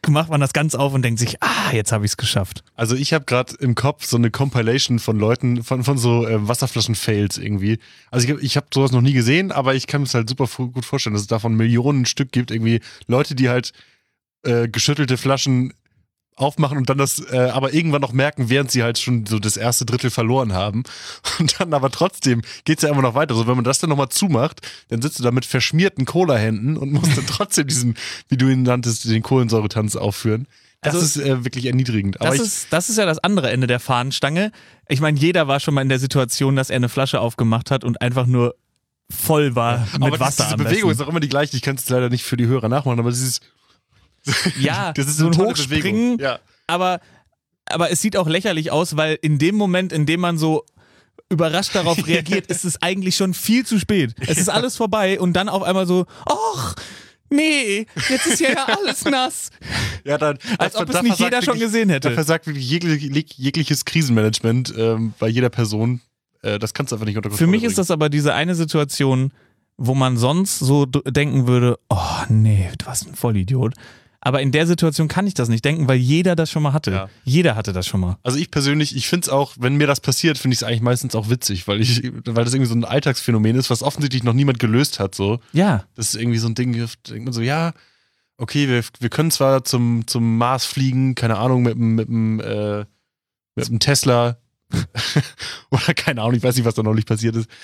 macht man das ganz auf und denkt sich, jetzt habe ich es geschafft. Also ich habe gerade im Kopf so eine Compilation von Leuten, von so Wasserflaschen-Fails irgendwie. Also ich habe sowas noch nie gesehen, aber ich kann mir es halt super gut vorstellen, dass es davon Millionen Stück gibt. Irgendwie Leute, die halt geschüttelte Flaschen aufmachen und dann das aber irgendwann noch merken, während sie halt schon so das erste Drittel verloren haben. Und dann aber trotzdem geht es ja immer noch weiter. So, wenn man das dann nochmal zumacht, dann sitzt du da mit verschmierten Cola-Händen und musst dann trotzdem diesen, wie du ihn nanntest, den Kohlensäuretanz aufführen. Das ist wirklich erniedrigend. Aber das ist ja das andere Ende der Fahnenstange. Ich meine, jeder war schon mal in der Situation, dass er eine Flasche aufgemacht hat und einfach nur voll war mit aber Wasser. Diese Bewegung ist auch immer die gleiche. Ich kann es leider nicht für die Hörer nachmachen, aber dieses ja, das ist so ein tolle Hochspringen, Bewegung. Ja. aber es sieht auch lächerlich aus, weil in dem Moment, in dem man so überrascht darauf reagiert, ist es eigentlich schon viel zu spät. Es ist alles vorbei und dann auf einmal so, ach, nee, jetzt ist ja alles nass. Ja, als ob es nicht jeder schon gesehen hätte. Da versagt wirklich jegliches Krisenmanagement bei jeder Person. Das kannst du einfach nicht unter Kontrolle Für mich bringen. ist das aber diese eine Situation, wo man sonst so denken würde, oh nee, du warst ein Vollidiot. Aber in der Situation kann ich das nicht denken, weil jeder das schon mal hatte. Ja. Jeder hatte das schon mal. Also ich persönlich, ich finde es auch, wenn mir das passiert, finde ich es eigentlich meistens auch witzig, weil das irgendwie so ein Alltagsphänomen ist, was offensichtlich noch niemand gelöst hat. So. Ja. Das ist irgendwie so ein Ding, da denkt man so, ja, okay, wir können zwar zum Mars fliegen, keine Ahnung, mit einem Tesla oder keine Ahnung, ich weiß nicht, was da neulich passiert ist.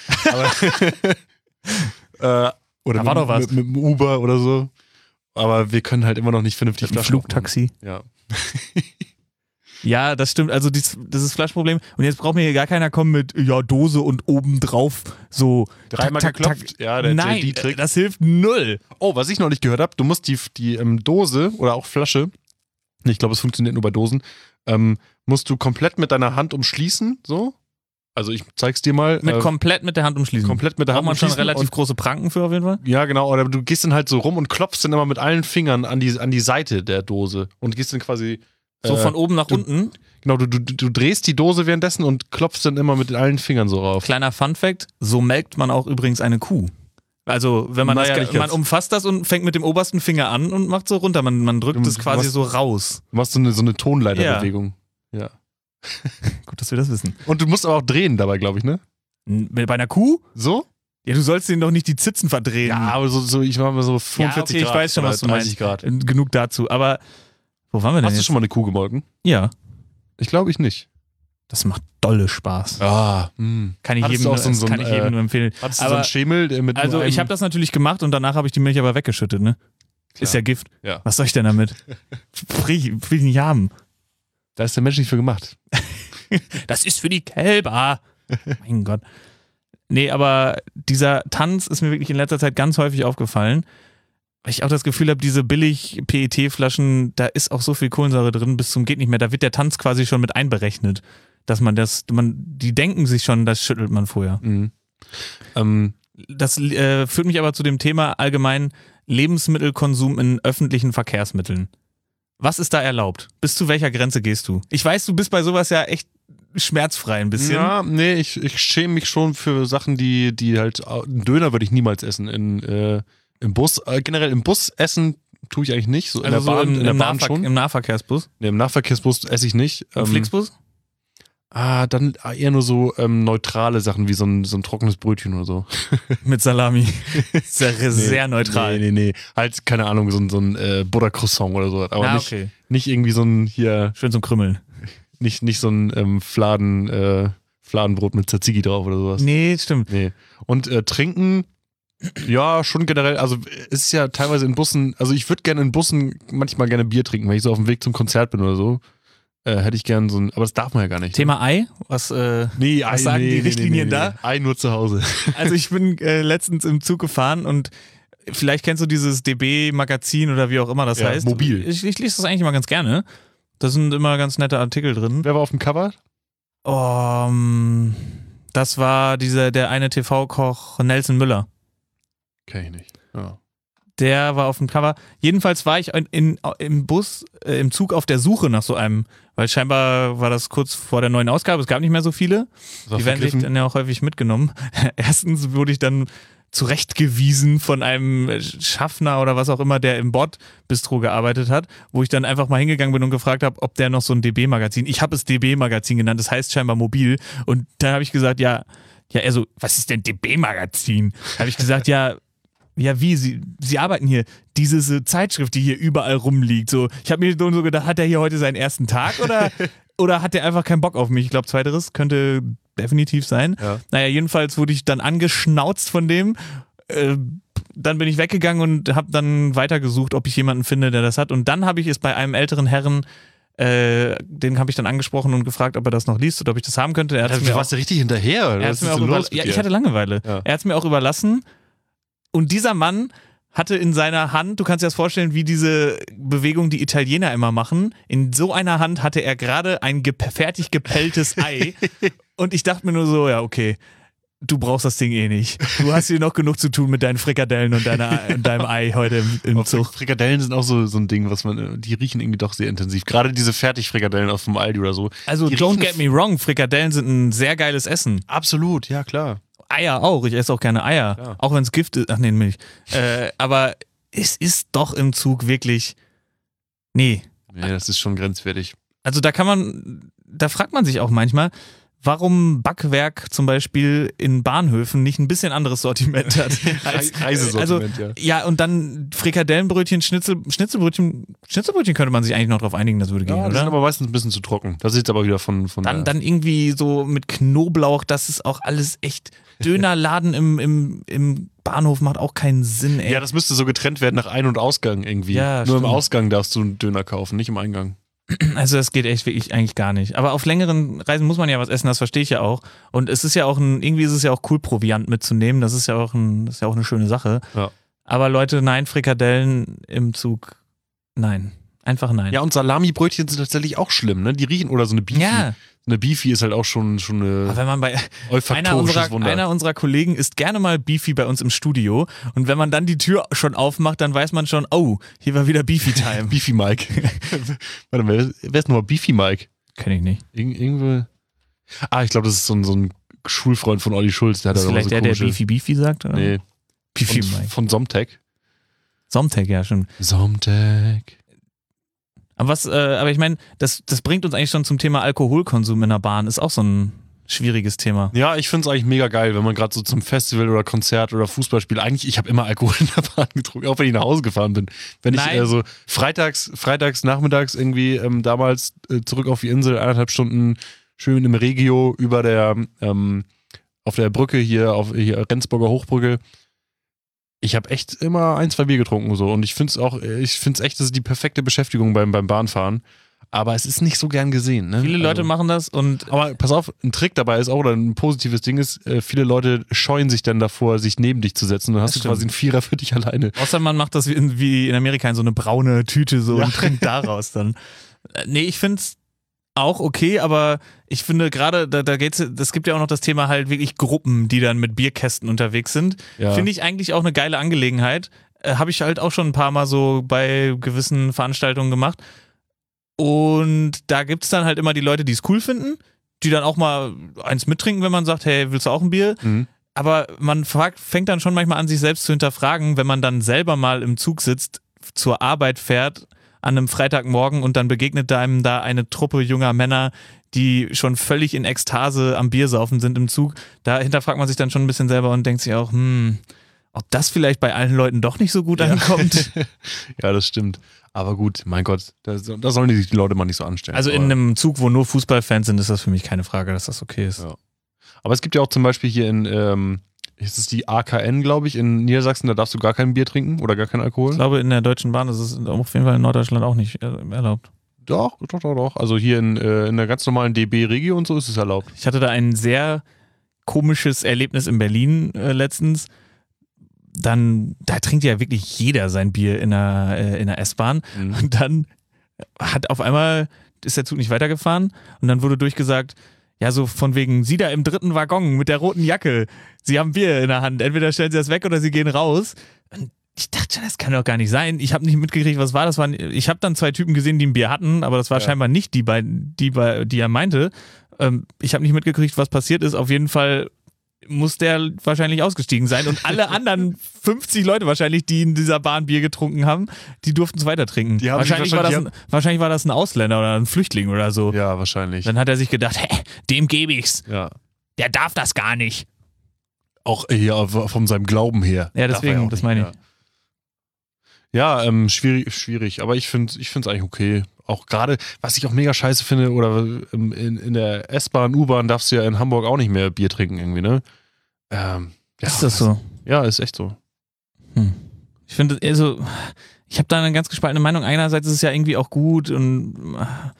Aber oder da war doch was. Mit dem Uber oder so. Aber wir können halt immer noch nicht vernünftig Flaschen Flugtaxi. Ja. Ja, das stimmt. Also das ist Flaschenproblem. Und jetzt braucht mir hier gar keiner kommen mit Dose und obendrauf so dreimal geklopft. Ja, der Nein, JD-Trick. Das hilft null. Oh, was ich noch nicht gehört habe, du musst die Dose oder auch Flasche, ich glaube, es funktioniert nur bei Dosen, musst du komplett mit deiner Hand umschließen, so. Also ich zeig's dir mal. Komplett mit der Hand umschließen. Komplett mit der Hand umschließen. Braucht man schon relativ große Pranken für auf jeden Fall? Ja, genau. Oder du gehst dann halt so rum und klopfst dann immer mit allen Fingern an die Seite der Dose und gehst dann quasi so von oben nach unten? Genau, du drehst die Dose währenddessen und klopfst dann immer mit allen Fingern so rauf. Kleiner Funfact, so melkt man auch übrigens eine Kuh. Also wenn man man umfasst das und fängt mit dem obersten Finger an und macht so runter. Man drückt es quasi so raus. Du machst so eine Tonleiterbewegung. Ja. Gut, dass wir das wissen. Und du musst aber auch drehen dabei, glaube ich, ne? Bei einer Kuh? So? Ja, du sollst denen doch nicht die Zitzen verdrehen. Ja, aber so ich mache mal so 45 okay, Grad. Ich weiß schon, was du meinst. Grad. Genug dazu. Aber wo waren wir denn Hast jetzt? du schon mal eine Kuh gemolken? Ja. Ich glaube ich nicht. Das macht dolle Spaß. Kann ich jedem nur empfehlen. Hattest du so einen Schemel mit Also ich habe das natürlich gemacht und danach habe ich die Milch aber weggeschüttet, ne? Klar. Ist ja Gift. Ja. Was soll ich denn damit? Will ich nicht haben. Da ist der Mensch nicht für gemacht. Das ist für die Kälber. Mein Gott. Nee, aber dieser Tanz ist mir wirklich in letzter Zeit ganz häufig aufgefallen, weil ich auch das Gefühl habe, diese billig PET-Flaschen, da ist auch so viel Kohlensäure drin, bis zum geht nicht mehr. Da wird der Tanz quasi schon mit einberechnet, dass die denken sich schon, das schüttelt man vorher. Mhm. Das führt mich aber zu dem Thema allgemein Lebensmittelkonsum in öffentlichen Verkehrsmitteln. Was ist da erlaubt? Bis zu welcher Grenze gehst du? Ich weiß, du bist bei sowas ja echt schmerzfrei ein bisschen. Ja, nee, ich schäme mich schon für Sachen, die halt, einen Döner würde ich niemals essen. Im Bus, generell im Bus essen tue ich eigentlich nicht. So in also der Bahn, so in der Bahn schon. Im Nahverkehrsbus? Nee, im Nahverkehrsbus esse ich nicht. Im Flixbus? Dann eher nur so neutrale Sachen wie so ein trockenes Brötchen oder so. Mit Salami. Sehr neutral. Nee. Halt, keine Ahnung, so ein Butter-Croissant oder so. Aber okay. nicht irgendwie so ein hier. Schön zum Krümmeln. Nicht so ein Fladenbrot mit Tzatziki drauf oder sowas. Nee, stimmt. Nee. Und trinken, ja, schon generell, also es ist ja teilweise in Bussen, also ich würde gerne in Bussen manchmal gerne Bier trinken, wenn ich so auf dem Weg zum Konzert bin oder so. Hätte ich gern so ein, aber das darf man ja gar nicht. Thema Ei? Was sagen die Richtlinien da? Ei nur zu Hause. Also ich bin letztens im Zug gefahren und vielleicht kennst du dieses DB-Magazin oder wie auch immer das heißt. Mobil. Ich lese das eigentlich mal ganz gerne. Da sind immer ganz nette Artikel drin. Wer war auf dem Cover? Das war der eine TV-Koch Nelson Müller. Kenn ich nicht. Ja. Der war auf dem Cover. Jedenfalls war ich im Bus, im Zug auf der Suche nach so einem, weil scheinbar war das kurz vor der neuen Ausgabe, es gab nicht mehr so viele. Die werden sich dann ja auch häufig mitgenommen. Erstens wurde ich dann zurechtgewiesen von einem Schaffner oder was auch immer, der im Bordbistro gearbeitet hat, wo ich dann einfach mal hingegangen bin und gefragt habe, ob der noch so ein DB-Magazin, ich habe es DB-Magazin genannt, das heißt scheinbar mobil, und dann habe ich gesagt, ja, er so, was ist denn DB-Magazin? Da habe ich gesagt, ja, wie, Sie arbeiten hier, diese Zeitschrift, die hier überall rumliegt, so, ich habe mir so gedacht, hat er hier heute seinen ersten Tag oder hat der einfach keinen Bock auf mich? Ich glaube, zweiteres könnte definitiv sein. Ja. Naja, jedenfalls wurde ich dann angeschnauzt von dem. Dann bin ich weggegangen und habe dann weitergesucht, ob ich jemanden finde, der das hat. Und dann habe ich es bei einem älteren Herrn, den habe ich dann angesprochen und gefragt, ob er das noch liest oder ob ich das haben könnte. Du warst ja richtig hinterher. Was ist denn los mit dir? Ich hatte Langeweile. Ja. Er hat es mir auch überlassen. Und dieser Mann hatte in seiner Hand, du kannst dir das vorstellen, wie diese Bewegung die Italiener immer machen, in so einer Hand hatte er gerade ein fertig gepelltes Ei. Und ich dachte mir nur so, ja, okay, du brauchst das Ding eh nicht. Du hast hier noch genug zu tun mit deinen Frikadellen und deinem Ei heute im Zug. Frikadellen sind auch so ein Ding, die riechen irgendwie doch sehr intensiv. Gerade diese Fertigfrikadellen aus dem Aldi oder so. Also don't get me wrong, Frikadellen sind ein sehr geiles Essen. Absolut, ja klar. Eier auch, ich esse auch gerne Eier. Ja. Auch wenn es Gift ist, Milch. Aber es ist doch im Zug wirklich, nee. Nee, das ist schon grenzwertig. Also da fragt man sich auch manchmal, warum Backwerk zum Beispiel in Bahnhöfen nicht ein bisschen anderes Sortiment hat. Reisesortiment, also, ja. Und dann Frikadellenbrötchen, Schnitzelbrötchen könnte man sich eigentlich noch drauf einigen, das würde gehen, oder? Das ist aber meistens ein bisschen zu trocken. Das ist jetzt aber wieder von dann irgendwie so mit Knoblauch, das ist auch alles echt. Dönerladen im Bahnhof macht auch keinen Sinn, ey. Ja, das müsste so getrennt werden nach Ein- und Ausgang irgendwie. Ja, nur stimmt. Im Ausgang darfst du einen Döner kaufen, nicht im Eingang. Also das geht echt wirklich eigentlich gar nicht. Aber auf längeren Reisen muss man ja was essen, das verstehe ich ja auch. Und es ist ja auch irgendwie ist es ja auch cool, Proviant mitzunehmen. Das ist ja auch eine schöne Sache. Ja. Aber Leute, nein, Frikadellen im Zug, nein. Einfach nein. Ja, und Salami-Brötchen sind tatsächlich auch schlimm, ne? Die riechen, oder so eine Beefy. Ja. Eine Beefy ist halt auch schon eine. Aber wenn man einer unserer Kollegen isst gerne mal Beefy bei uns im Studio, und wenn man dann die Tür schon aufmacht, dann weiß man schon, oh, hier war wieder Beefy-Time. Beefy Mike. Warte mal, wer ist nochmal Beefy Mike? Kenn ich nicht. Irgendwo. Ich glaube, das ist so ein Schulfreund von Olli Schulz. Der hat vielleicht der Beefy sagt? Oder? Nee. Beefy Mike. Von Somtech. Somtech, ja, schon. Somtech. Aber ich meine, das bringt uns eigentlich schon zum Thema Alkoholkonsum in der Bahn. Ist auch so ein schwieriges Thema. Ja, ich finde es eigentlich mega geil, wenn man gerade so zum Festival oder Konzert oder Fußballspiel, ich habe immer Alkohol in der Bahn getrunken, auch wenn ich nach Hause gefahren bin. Wenn ich so freitags nachmittags irgendwie damals zurück auf die Insel, 1,5 Stunden schön im Regio über auf der Brücke hier Rendsburger Hochbrücke. Ich habe echt immer 1, 2 Bier getrunken so, und ich finde es echt, das ist die perfekte Beschäftigung beim Bahnfahren. Aber es ist nicht so gern gesehen. Ne? Viele Leute machen das aber pass auf, ein Trick dabei ist auch, oder ein positives Ding ist, viele Leute scheuen sich dann davor, sich neben dich zu setzen. Dann hast du quasi einen Vierer für dich alleine. Außer man macht das wie in Amerika in so eine braune Tüte so und trinkt daraus dann. Nee, ich finde es auch okay, aber ich finde gerade, es gibt ja auch noch das Thema halt wirklich Gruppen, die dann mit Bierkästen unterwegs sind. Ja. Finde ich eigentlich auch eine geile Angelegenheit. Habe ich halt auch schon ein paar Mal so bei gewissen Veranstaltungen gemacht. Und da gibt es dann halt immer die Leute, die es cool finden, die dann auch mal eins mittrinken, wenn man sagt, hey, willst du auch ein Bier? Mhm. Aber man fängt dann schon manchmal an, sich selbst zu hinterfragen, wenn man dann selber mal im Zug sitzt, zur Arbeit fährt, an einem Freitagmorgen, und dann begegnet einem da eine Truppe junger Männer, die schon völlig in Ekstase am Biersaufen sind im Zug. Da hinterfragt man sich dann schon ein bisschen selber und denkt sich auch, ob das vielleicht bei allen Leuten doch nicht so gut ankommt. Ja, das stimmt. Aber gut, mein Gott, da sollen sich die Leute mal nicht so anstellen. Also in einem Zug, wo nur Fußballfans sind, ist das für mich keine Frage, dass das okay ist. Ja. Aber es gibt ja auch zum Beispiel hier ist es die AKN, glaube ich, in Niedersachsen, da darfst du gar kein Bier trinken oder gar keinen Alkohol? Ich glaube, in der Deutschen Bahn ist es auf jeden Fall in Norddeutschland auch nicht erlaubt. Doch. Also hier in der ganz normalen DB-Regio und so ist es erlaubt. Ich hatte da ein sehr komisches Erlebnis in Berlin letztens. Da trinkt ja wirklich jeder sein Bier in der S-Bahn. Mhm. Und dann auf einmal ist der Zug nicht weitergefahren und dann wurde durchgesagt, ja, so von wegen, Sie da im 3. Waggon mit der roten Jacke, Sie haben Bier in der Hand, entweder stellen Sie das weg oder Sie gehen raus. Und ich dachte schon, das kann doch gar nicht sein. Ich habe nicht mitgekriegt, was war das. Ich habe dann 2 Typen gesehen, die ein Bier hatten, aber das war scheinbar nicht die er meinte. Ich habe nicht mitgekriegt, was passiert ist. Auf jeden Fall muss der wahrscheinlich ausgestiegen sein und alle anderen 50 Leute wahrscheinlich, die in dieser Bahn Bier getrunken haben, die durften es weiter trinken. Wahrscheinlich war das ein Ausländer oder ein Flüchtling oder so. Ja, wahrscheinlich. Dann hat er sich gedacht, dem gebe ich's. Ja. Der darf das gar nicht. Auch hier von seinem Glauben her. Ja, deswegen, das meine ich. Ja, schwierig, aber ich finde es eigentlich okay. Auch gerade, was ich auch mega scheiße finde, oder in der S-Bahn, U-Bahn darfst du ja in Hamburg auch nicht mehr Bier trinken irgendwie, ne? Ist das so? Ja, ist echt so. Ich finde, also, ich habe da eine ganz gespaltene Meinung. Einerseits ist es ja irgendwie auch gut und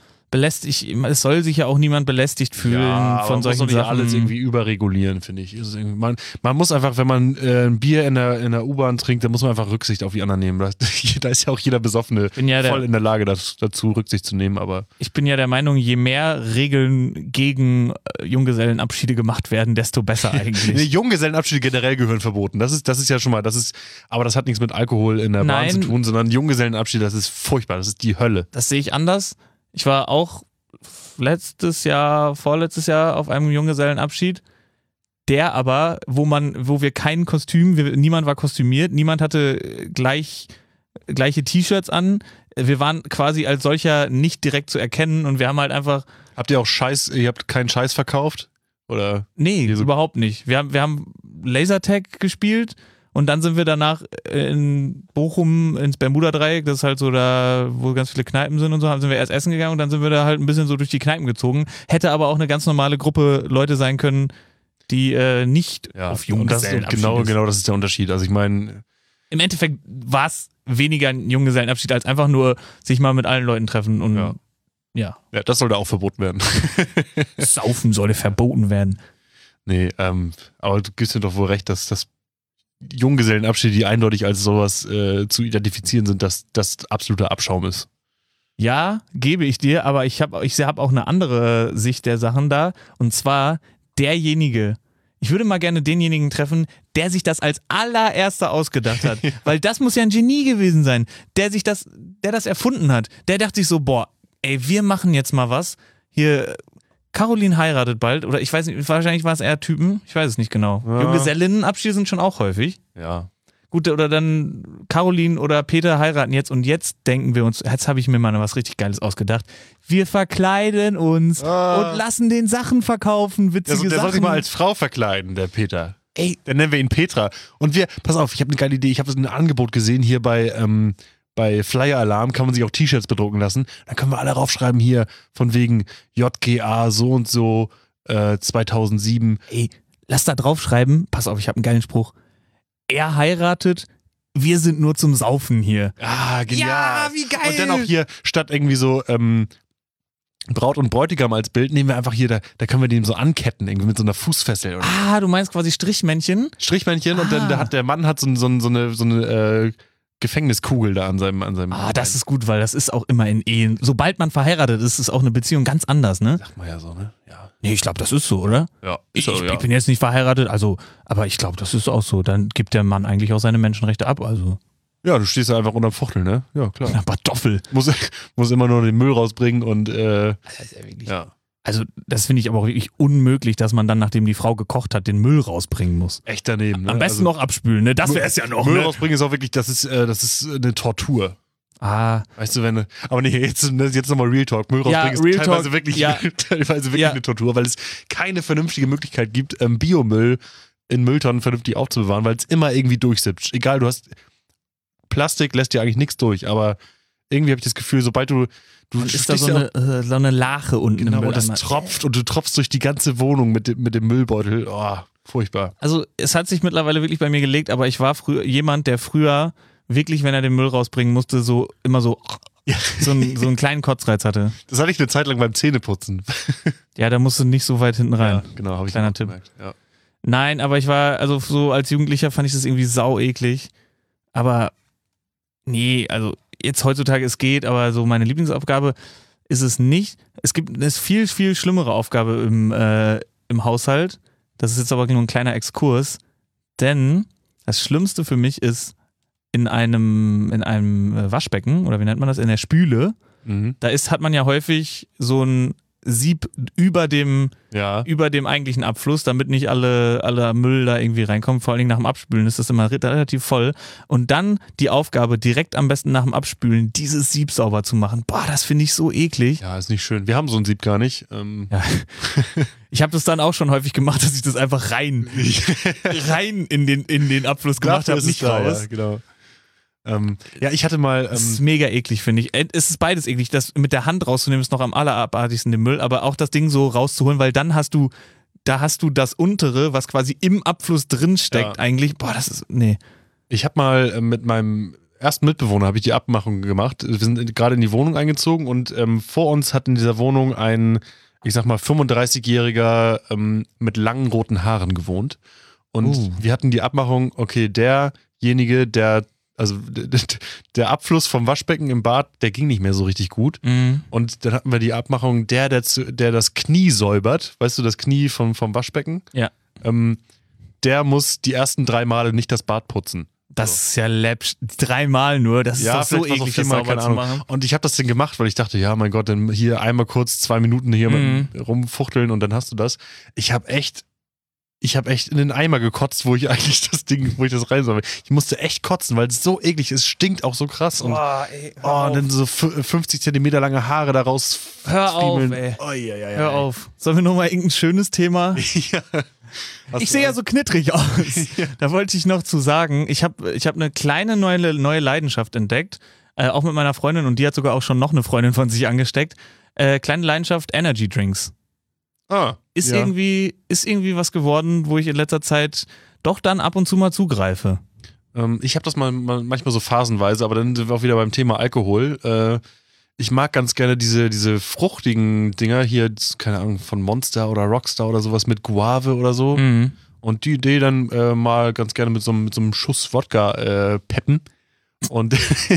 es soll sich ja auch niemand belästigt fühlen von solchen Sachen. Man muss doch nicht alles irgendwie überregulieren, finde ich. Man muss einfach, wenn man ein Bier in der U-Bahn trinkt, dann muss man einfach Rücksicht auf die anderen nehmen. Da ist ja auch jeder Besoffene voll in der Lage dazu, Rücksicht zu nehmen. Aber ich bin ja der Meinung, je mehr Regeln gegen Junggesellenabschiede gemacht werden, desto besser eigentlich. Nee, Junggesellenabschiede generell gehören verboten. Das ist ja schon mal, aber das hat nichts mit Alkohol in der Bahn zu tun, sondern Junggesellenabschiede, das ist furchtbar, das ist die Hölle. Das sehe ich anders. Ich war auch vorletztes Jahr auf einem Junggesellenabschied, der aber, wo wir kein Kostüm, niemand war kostümiert, niemand hatte gleiche T-Shirts an. Wir waren quasi als solcher nicht direkt zu erkennen und wir haben halt einfach... Habt ihr auch ihr habt keinen Scheiß verkauft? Oder? Nee, überhaupt nicht. Wir haben Lasertag gespielt. Und dann sind wir danach in Bochum ins Bermuda-Dreieck, das ist halt so da, wo ganz viele Kneipen sind und so, sind wir erst essen gegangen und dann sind wir da halt ein bisschen so durch die Kneipen gezogen. Hätte aber auch eine ganz normale Gruppe Leute sein können, die nicht auf Junggesellenabschied Genau, das ist der Unterschied. Also ich meine... Im Endeffekt war es weniger ein Junggesellenabschied, als einfach nur sich mal mit allen Leuten treffen und ja, das sollte auch verboten werden. Saufen sollte verboten werden. Nee, aber du gibst mir doch wohl recht, dass das Junggesellenabschiede, die eindeutig als sowas zu identifizieren sind, dass das absoluter Abschaum ist. Ja, gebe ich dir, aber ich hab auch eine andere Sicht der Sachen da. Und zwar derjenige, ich würde mal gerne denjenigen treffen, der sich das als allererster ausgedacht hat. Weil das muss ja ein Genie gewesen sein, der das erfunden hat. Der dachte sich so, boah, ey, wir machen jetzt mal was. Hier... Caroline heiratet bald, oder ich weiß nicht, wahrscheinlich war es eher Typen, ich weiß es nicht genau. Ja. Junggesellinnenabschiede sind schon auch häufig. Ja. Gut, oder dann Caroline oder Peter heiraten jetzt und jetzt denken wir uns, jetzt habe ich mir mal was richtig Geiles ausgedacht. Wir verkleiden uns und lassen den Sachen verkaufen, witzige Sachen. Der soll sich mal als Frau verkleiden, der Peter. Ey, dann nennen wir ihn Petra. Und pass auf, ich habe eine geile Idee, ich habe ein Angebot gesehen hier bei Flyer Alarm kann man sich auch T-Shirts bedrucken lassen. Dann können wir alle raufschreiben hier von wegen JGA so und so 2007. Ey, lass da draufschreiben. Pass auf, ich habe einen geilen Spruch. Er heiratet, wir sind nur zum Saufen hier. Ah, genial. Ja, wie geil. Und dann auch hier statt irgendwie so Braut und Bräutigam als Bild nehmen wir einfach hier, da können wir den so anketten, irgendwie mit so einer Fußfessel. Oder? Du meinst quasi Strichmännchen? Strichmännchen und dann der Mann hat so eine Gefängniskugel da an seinem das ist gut, weil das ist auch immer in Ehen. Sobald man verheiratet ist, ist auch eine Beziehung ganz anders, ne? Sagt man ja so, ne? Ja. Nee, ich glaube, das ist so, oder? Ja. Ich bin jetzt nicht verheiratet, aber ich glaube, das ist auch so. Dann gibt der Mann eigentlich auch seine Menschenrechte ab, also. Ja, du stehst ja einfach unterm Fuchtel, ne? Ja, klar. Na, Kartoffel. Muss immer nur den Müll rausbringen und das ist ja wirklich. Ja. Also, das finde ich aber auch wirklich unmöglich, dass man dann, nachdem die Frau gekocht hat, den Müll rausbmen muss. Echt daneben, ne? Am besten noch abspülen, ne? Das wäre es ja noch, Müll ne? rausbringen ist auch wirklich, das ist eine Tortur. Weißt du, aber nee, jetzt nochmal Real Talk. Müll rausbringen ist teilweise wirklich eine Tortur, weil es keine vernünftige Möglichkeit gibt, Biomüll in Mülltonnen vernünftig aufzubewahren, weil es immer irgendwie durchsippt. Egal, Plastik lässt ja eigentlich nichts durch, aber irgendwie habe ich das Gefühl, sobald du ist da so eine Lache unten im Müll. Und das tropft und du tropfst durch die ganze Wohnung mit dem Müllbeutel. Oh, furchtbar. Also es hat sich mittlerweile wirklich bei mir gelegt, aber ich war früher jemand, der früher wirklich, wenn er den Müll rausbringen musste, so einen kleinen Kotzreiz hatte. Das hatte ich eine Zeit lang beim Zähneputzen. Ja, da musst du nicht so weit hinten rein. Ja, genau, habe ich Kleiner Tipp. gemerkt. Ja. Nein, aber ich war, also so als Jugendlicher fand ich das irgendwie sau eklig. Aber nee, also jetzt heutzutage es geht, aber so meine Lieblingsaufgabe ist es nicht. Es gibt eine viel, viel schlimmere Aufgabe im Haushalt. Das ist jetzt aber nur ein kleiner Exkurs. Denn das Schlimmste für mich ist in einem Waschbecken, oder wie nennt man das, in der Spüle, da hat man ja häufig so ein Sieb über dem eigentlichen Abfluss, damit nicht aller Müll da irgendwie reinkommt. Vor allen Dingen nach dem Abspülen ist das immer relativ voll. Und dann die Aufgabe, direkt am besten nach dem Abspülen dieses Sieb sauber zu machen. Boah, das finde ich so eklig. Ja, ist nicht schön. Wir haben so ein Sieb gar nicht. Ja. Ich habe das dann auch schon häufig gemacht, dass ich das einfach rein in den Abfluss gemacht habe, nicht raus. Ja, genau. Ich hatte mal. Das ist mega eklig, finde ich. Es ist beides eklig. Das mit der Hand rauszunehmen ist noch am allerabartigsten den Müll, aber auch das Ding so rauszuholen, weil dann hast du das untere, was quasi im Abfluss drin steckt, eigentlich. Boah, das ist. Nee. Ich habe mal mit meinem ersten Mitbewohner habe ich die Abmachung gemacht. Wir sind gerade in die Wohnung eingezogen und vor uns hat in dieser Wohnung ein, ich sag mal, 35-Jähriger mit langen roten Haaren gewohnt. Und wir hatten die Abmachung, okay, derjenige, der Abfluss vom Waschbecken im Bad, der ging nicht mehr so richtig gut. Mhm. Und dann hatten wir die Abmachung, der das Knie säubert, weißt du, das Knie vom Waschbecken, ja. Der muss die ersten 3 Male nicht das Bad putzen. Das ist ja läppsch. 3 Mal nur, das ist doch so eklig, das sauber zu machen. Und ich habe das dann gemacht, weil ich dachte, ja, mein Gott, dann hier einmal kurz 2 Minuten hier rumfuchteln und dann hast du das. Ich habe echt in den Eimer gekotzt, wo ich das rein soll. Ich musste echt kotzen, weil es so eklig ist, stinkt auch so krass. Und, und dann so 50 Zentimeter lange Haare daraus. Hör auf, ey. Hör auf. Sollen wir nochmal irgendein schönes Thema? Ja. Ich sehe ja so knittrig aus. Ja. Da wollte ich noch zu sagen, ich hab eine kleine neue Leidenschaft entdeckt, auch mit meiner Freundin, und die hat sogar auch schon noch eine Freundin von sich angesteckt. Kleine Leidenschaft, Energy Drinks. Ist irgendwie was geworden, wo ich in letzter Zeit doch dann ab und zu mal zugreife. Ich habe das manchmal so phasenweise, aber dann sind wir auch wieder beim Thema Alkohol. Ich mag ganz gerne diese fruchtigen Dinger hier, keine Ahnung, von Monster oder Rockstar oder sowas mit Guave oder so. Mhm. Und die Idee dann mal ganz gerne mit so einem Schuss Wodka peppen. Und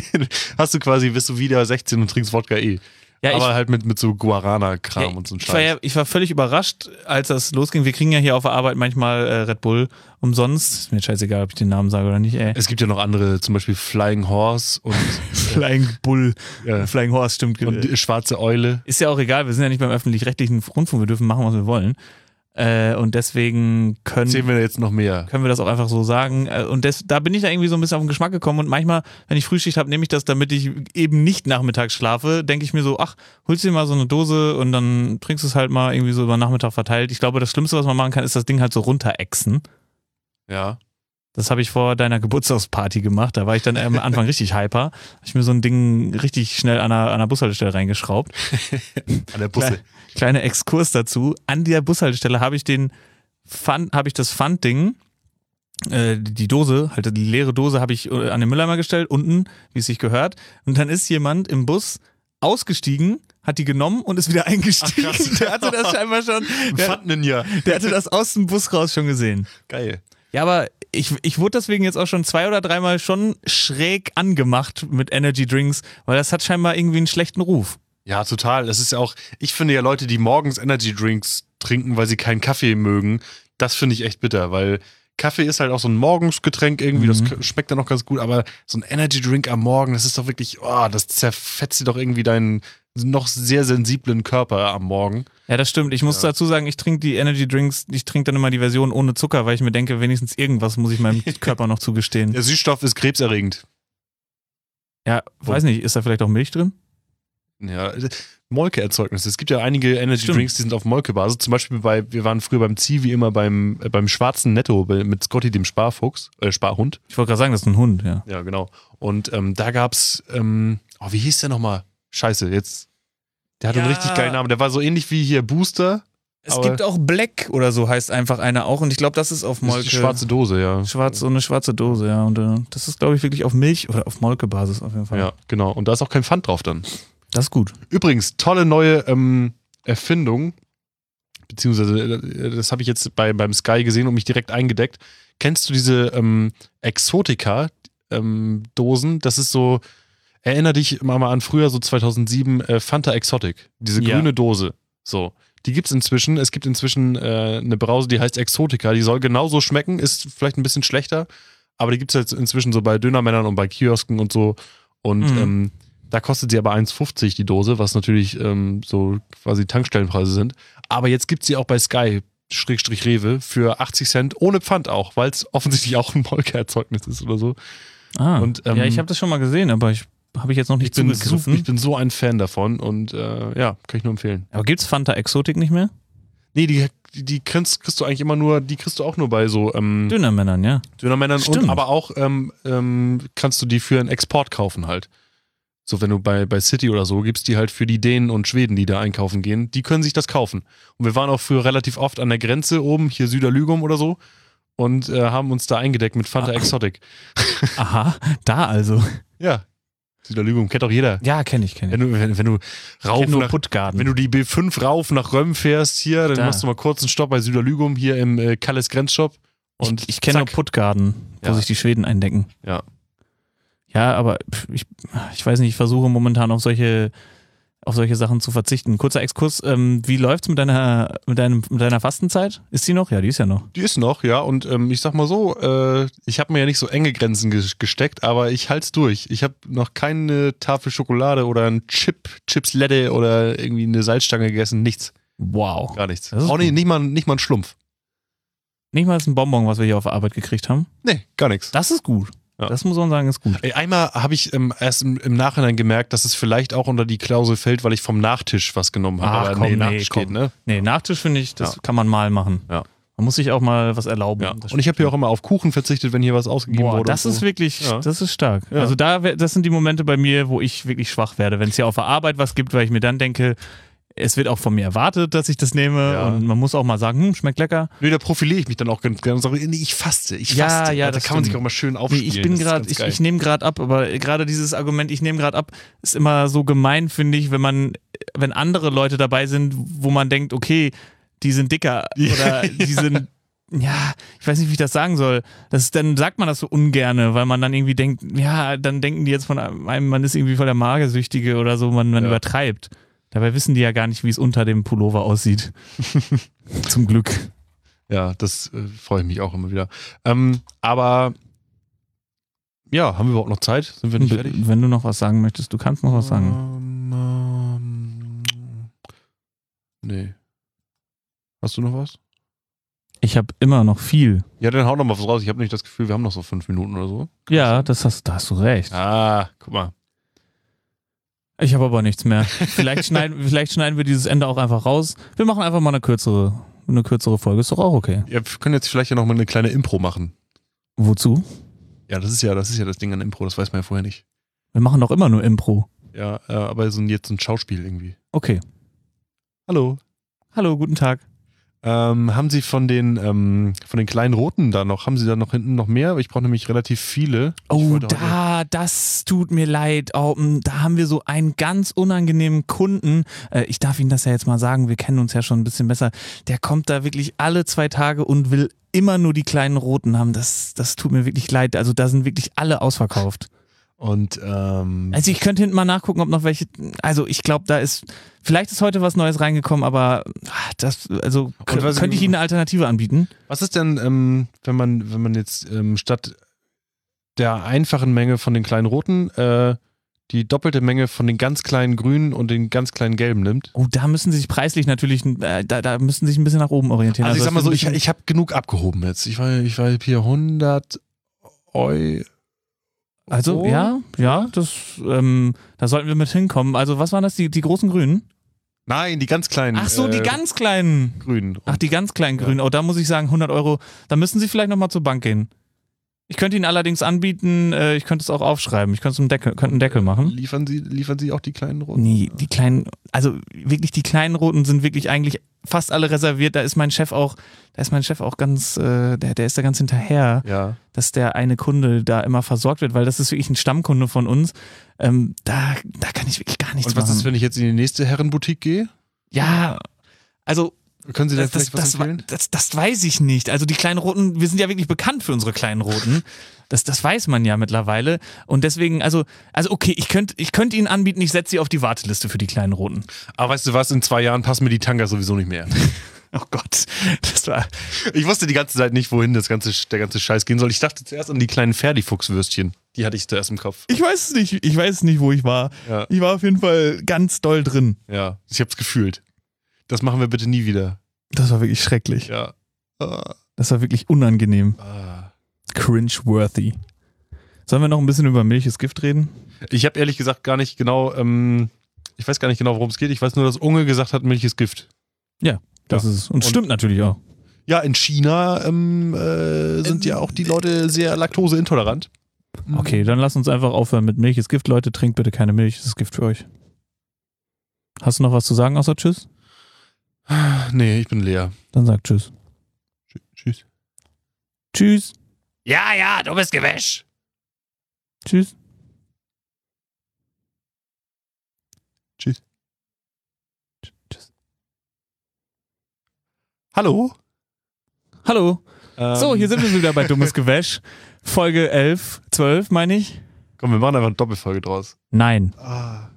bist du wieder 16 und trinkst Wodka . Ja, aber halt mit so Guarana-Kram und so ein Scheiß. Ich war völlig überrascht, als das losging. Wir kriegen ja hier auf der Arbeit manchmal Red Bull umsonst. Ist mir scheißegal, ob ich den Namen sage oder nicht, ey. Es gibt ja noch andere, zum Beispiel Flying Horse und Flying Bull. Ja. Flying Horse, stimmt. Und Schwarze Eule. Ist ja auch egal, wir sind ja nicht beim öffentlich-rechtlichen Rundfunk, wir dürfen machen, was wir wollen. Und deswegen sehen wir jetzt noch mehr. Können wir das auch einfach so sagen. Und da bin ich da irgendwie so ein bisschen auf den Geschmack gekommen. Und manchmal, wenn ich Frühschicht habe, nehme ich das, damit ich eben nicht nachmittags schlafe, denke ich mir so, ach, holst dir mal so eine Dose und dann trinkst du es halt mal irgendwie so über Nachmittag verteilt. Ich glaube, das Schlimmste, was man machen kann, ist das Ding halt so runterexen. Ja. Das habe ich vor deiner Geburtstagsparty gemacht. Da war ich dann am Anfang richtig hyper. Habe ich mir so ein Ding richtig schnell an einer Bushaltestelle reingeschraubt. An der Busse. Kleiner Exkurs dazu. An der Bushaltestelle habe ich das Pfandding, die Dose, halt die leere Dose, habe ich an den Mülleimer gestellt, unten, wie es sich gehört. Und dann ist jemand im Bus ausgestiegen, hat die genommen und ist wieder eingestiegen. Ach, krass. Der hatte das scheinbar schon. Der hatte das aus dem Bus raus schon gesehen. Geil. Ja, aber ich wurde deswegen jetzt auch schon 2 oder 3 Mal schon schräg angemacht mit Energy Drinks, weil das hat scheinbar irgendwie einen schlechten Ruf. Ja, total. Das ist ja auch, ich finde ja Leute, die morgens Energy Drinks trinken, weil sie keinen Kaffee mögen, das finde ich echt bitter, weil Kaffee ist halt auch so ein Morgensgetränk irgendwie, das schmeckt dann auch ganz gut, aber so ein Energy Drink am Morgen, das ist doch wirklich, das zerfetzt dir doch irgendwie deinen noch sehr sensiblen Körper am Morgen. Ja, das stimmt. Ich muss dazu sagen, ich trinke die Energy Drinks, ich trinke dann immer die Version ohne Zucker, weil ich mir denke, wenigstens irgendwas muss ich meinem Körper noch zugestehen. Der Süßstoff ist krebserregend. Ja, weiß nicht, ist da vielleicht auch Milch drin? Ja, Molkeerzeugnisse. Es gibt ja einige Energy Drinks, die sind auf Molkebasis. Zum Beispiel wir waren früher beim Zivi immer beim schwarzen Netto mit Scotty, dem Sparhund. Ich wollte gerade sagen, das ist ein Hund, ja. Ja, genau. Und da gab's, wie hieß der nochmal? Scheiße, jetzt. Der hat einen richtig geilen Namen. Der war so ähnlich wie hier Booster. Es gibt auch Black oder so, heißt einfach einer auch. Und ich glaube, das ist auf Molke. Das ist die schwarze Dose, ja. So eine schwarze Dose, ja. Und das ist, glaube ich, wirklich auf Milch oder auf Molkebasis auf jeden Fall. Ja, genau. Und da ist auch kein Pfand drauf dann. Das ist gut. Übrigens, tolle neue Erfindung. Beziehungsweise, das habe ich jetzt beim Sky gesehen und mich direkt eingedeckt. Kennst du diese Exotica-Dosen? Das ist so, erinnere dich mal an früher, so 2007, Fanta Exotic. Diese grüne Dose. So. Die gibt's inzwischen. Es gibt inzwischen eine Brause, die heißt Exotica. Die soll genauso schmecken, ist vielleicht ein bisschen schlechter. Aber die gibt's jetzt inzwischen so bei Dönermännern und bei Kiosken und so. Und Da kostet sie aber 1,50 die Dose, was natürlich so quasi Tankstellenpreise sind. Aber jetzt gibt es sie auch bei Sky-Rewe für 80 Cent, ohne Pfand auch, weil es offensichtlich auch ein Molkeerzeugnis ist oder so. Und, ja, ich habe das schon mal gesehen, aber habe ich jetzt noch nicht zugegriffen. Ich bin so ein Fan davon und kann ich nur empfehlen. Aber gibt's Fanta Exotik nicht mehr? Nee, die kriegst du eigentlich immer nur, die kriegst du auch nur bei so Dönermännern, ja. Dönermännern Stimmt. und aber auch kannst du die für einen Export kaufen halt. So, wenn du bei City oder so gibst, die halt für die Dänen und Schweden, die da einkaufen gehen, die können sich das kaufen. Und wir waren auch früher relativ oft an der Grenze oben, hier Süderlügum oder so, und haben uns da eingedeckt mit Fanta Exotic. Aha, da also. Ja. Süderlügum kennt auch jeder. Ja, kenn ich. Wenn du Puttgarden. Wenn du die B5 rauf nach Röm fährst hier, dann machst du mal kurz einen Stopp bei Süderlügum hier im Kalles Grenzshop. Und ich kenne nur Puttgarden, wo sich die Schweden eindecken. Ja. Ja, aber ich weiß nicht, ich versuche momentan auf solche Sachen zu verzichten. Kurzer Exkurs, wie läuft's mit deiner Fastenzeit? Ist die noch? Ja, die ist ja noch. Die ist noch, ja. Und ich sag mal so, ich habe mir ja nicht so enge Grenzen gesteckt, aber ich halte es durch. Ich habe noch keine Tafel Schokolade oder ein Chips Lette oder irgendwie eine Salzstange gegessen. Nichts. Wow. Gar nichts. Auch nicht mal ein Schlumpf. Nicht mal ein Bonbon, was wir hier auf der Arbeit gekriegt haben? Nee, gar nichts. Das ist gut. Ja. Das muss man sagen, ist gut. Einmal habe ich erst im Nachhinein gemerkt, dass es vielleicht auch unter die Klausel fällt, weil ich vom Nachtisch was genommen habe. Aber Nachtisch geht, ne? Nee, Nachtisch finde ich, das kann man mal machen. Ja. Man muss sich auch mal was erlauben. Ja. Und ich habe hier auch immer auf Kuchen verzichtet, wenn hier was ausgegeben wurde. Das ist wirklich, das ist stark. Ja. Also das sind die Momente bei mir, wo ich wirklich schwach werde. Wenn es hier auf der Arbeit was gibt, weil ich mir dann denke, es wird auch von mir erwartet, dass ich das nehme und man muss auch mal sagen, schmeckt lecker. Nee, da profiliere ich mich dann auch ganz gerne und sage, nee, ich faste. Ja, da kann man sich auch mal schön aufspielen. Nee, ich nehme gerade ab, aber gerade dieses Argument, ich nehme gerade ab, ist immer so gemein, finde ich, wenn andere Leute dabei sind, wo man denkt, okay, die sind dicker oder die sind, ja, ich weiß nicht, wie ich das sagen soll. Dann sagt man das so ungerne, weil man dann irgendwie denkt, ja, dann denken die jetzt von einem, man ist irgendwie voll der Magersüchtige oder so, man übertreibt. Dabei wissen die ja gar nicht, wie es unter dem Pullover aussieht. Zum Glück. Ja, das freue ich mich auch immer wieder. Aber ja, haben wir überhaupt noch Zeit? Sind wir nicht fertig? Wenn du noch was sagen möchtest, du kannst noch was sagen. Nee. Hast du noch was? Ich habe immer noch viel. Ja, dann hau noch mal was raus. Ich habe nicht das Gefühl, wir haben noch so 5 Minuten oder so. Ja, da hast du recht. Ah, guck mal. Ich habe aber nichts mehr. Vielleicht schneiden wir dieses Ende auch einfach raus. Wir machen einfach mal eine kürzere Folge. Ist doch auch okay. Ja, wir können jetzt vielleicht ja noch mal eine kleine Impro machen. Wozu? Ja, das ist ja das Ding an Impro. Das weiß man ja vorher nicht. Wir machen doch immer nur Impro. Ja, aber jetzt ein Schauspiel irgendwie. Okay. Hallo. Hallo, guten Tag. Haben Sie von den kleinen Roten da noch, haben Sie da noch hinten noch mehr? Ich brauche nämlich relativ viele. Oh, das tut mir leid. Oh, da haben wir so einen ganz unangenehmen Kunden. Ich darf Ihnen das ja jetzt mal sagen, wir kennen uns ja schon ein bisschen besser. Der kommt da wirklich alle 2 Tage und will immer nur die kleinen Roten haben. Das tut mir wirklich leid. Also da sind wirklich alle ausverkauft. Und also ich könnte hinten mal nachgucken, ob noch welche, also ich glaube, vielleicht ist heute was Neues reingekommen, aber könnte ich Ihnen eine Alternative anbieten? Was ist denn, wenn man jetzt statt der einfachen Menge von den kleinen Roten die doppelte Menge von den ganz kleinen Grünen und den ganz kleinen Gelben nimmt? Oh, da müssen Sie sich preislich natürlich, da müssen Sie sich ein bisschen nach oben orientieren. Also ich sag mal so, ich habe genug abgehoben jetzt. Ich war hier 100 Euro. Also, ja, das, da sollten wir mit hinkommen. Also, was waren das, die großen Grünen? Nein, die ganz kleinen. Ach so, die ganz kleinen. Grünen. Ach, die ganz kleinen Grünen. Oh, da muss ich sagen, 100 Euro, da müssen Sie vielleicht nochmal zur Bank gehen. Ich könnte Ihnen allerdings anbieten, ich könnte es auch aufschreiben. Ich könnte einen Deckel machen. Liefern Sie auch die kleinen Roten? Nee, die kleinen, also wirklich die kleinen Roten sind wirklich eigentlich fast alle reserviert. Da ist mein Chef auch ganz, der ist da ganz hinterher, dass der eine Kunde da immer versorgt wird, weil das ist wirklich ein Stammkunde von uns. Da kann ich wirklich gar nichts machen. Und was ist, wenn ich jetzt in die nächste Herrenboutique gehe? Ja, also können Sie da vielleicht was empfehlen? Das weiß ich nicht. Also die kleinen Roten, wir sind ja wirklich bekannt für unsere kleinen Roten. Das weiß man ja mittlerweile. Und deswegen, also okay, ich könnte Ihnen anbieten, ich setze Sie auf die Warteliste für die kleinen Roten. Aber weißt du was, in 2 Jahren passen mir die Tangas sowieso nicht mehr. Oh Gott, ich wusste die ganze Zeit nicht, wohin der ganze Scheiß gehen soll. Ich dachte zuerst an die kleinen Ferdi-Fuchswürstchen. Die hatte ich zuerst im Kopf. Ich weiß es nicht, wo ich war. Ja. Ich war auf jeden Fall ganz doll drin. Ja, ich hab's gefühlt. Das machen wir bitte nie wieder. Das war wirklich schrecklich. Ja. Das war wirklich unangenehm. Ah. Cringe-worthy. Sollen wir noch ein bisschen über Milch ist Gift reden? Ich habe ehrlich gesagt gar nicht genau, ich weiß gar nicht genau, worum es geht. Ich weiß nur, dass Unge gesagt hat, Milch ist Gift. Ja, das ist es. Und stimmt natürlich auch. Ja, in China sind ja auch die Leute sehr laktoseintolerant. Okay, dann lass uns einfach aufhören mit Milch ist Gift. Leute, trinkt bitte keine Milch, es ist Gift für euch. Hast du noch was zu sagen außer Tschüss? Nee, ich bin leer. Dann sag Tschüss. Tschüss. Tschüss. Ja, du bist Gewäsch. Tschüss. Tschüss. Tschüss. Hallo? Hallo. So, hier sind wir wieder bei Dummes Gewäsch. Folge 11, 12 meine ich. Komm, wir machen einfach eine Doppelfolge draus. Nein. Ah.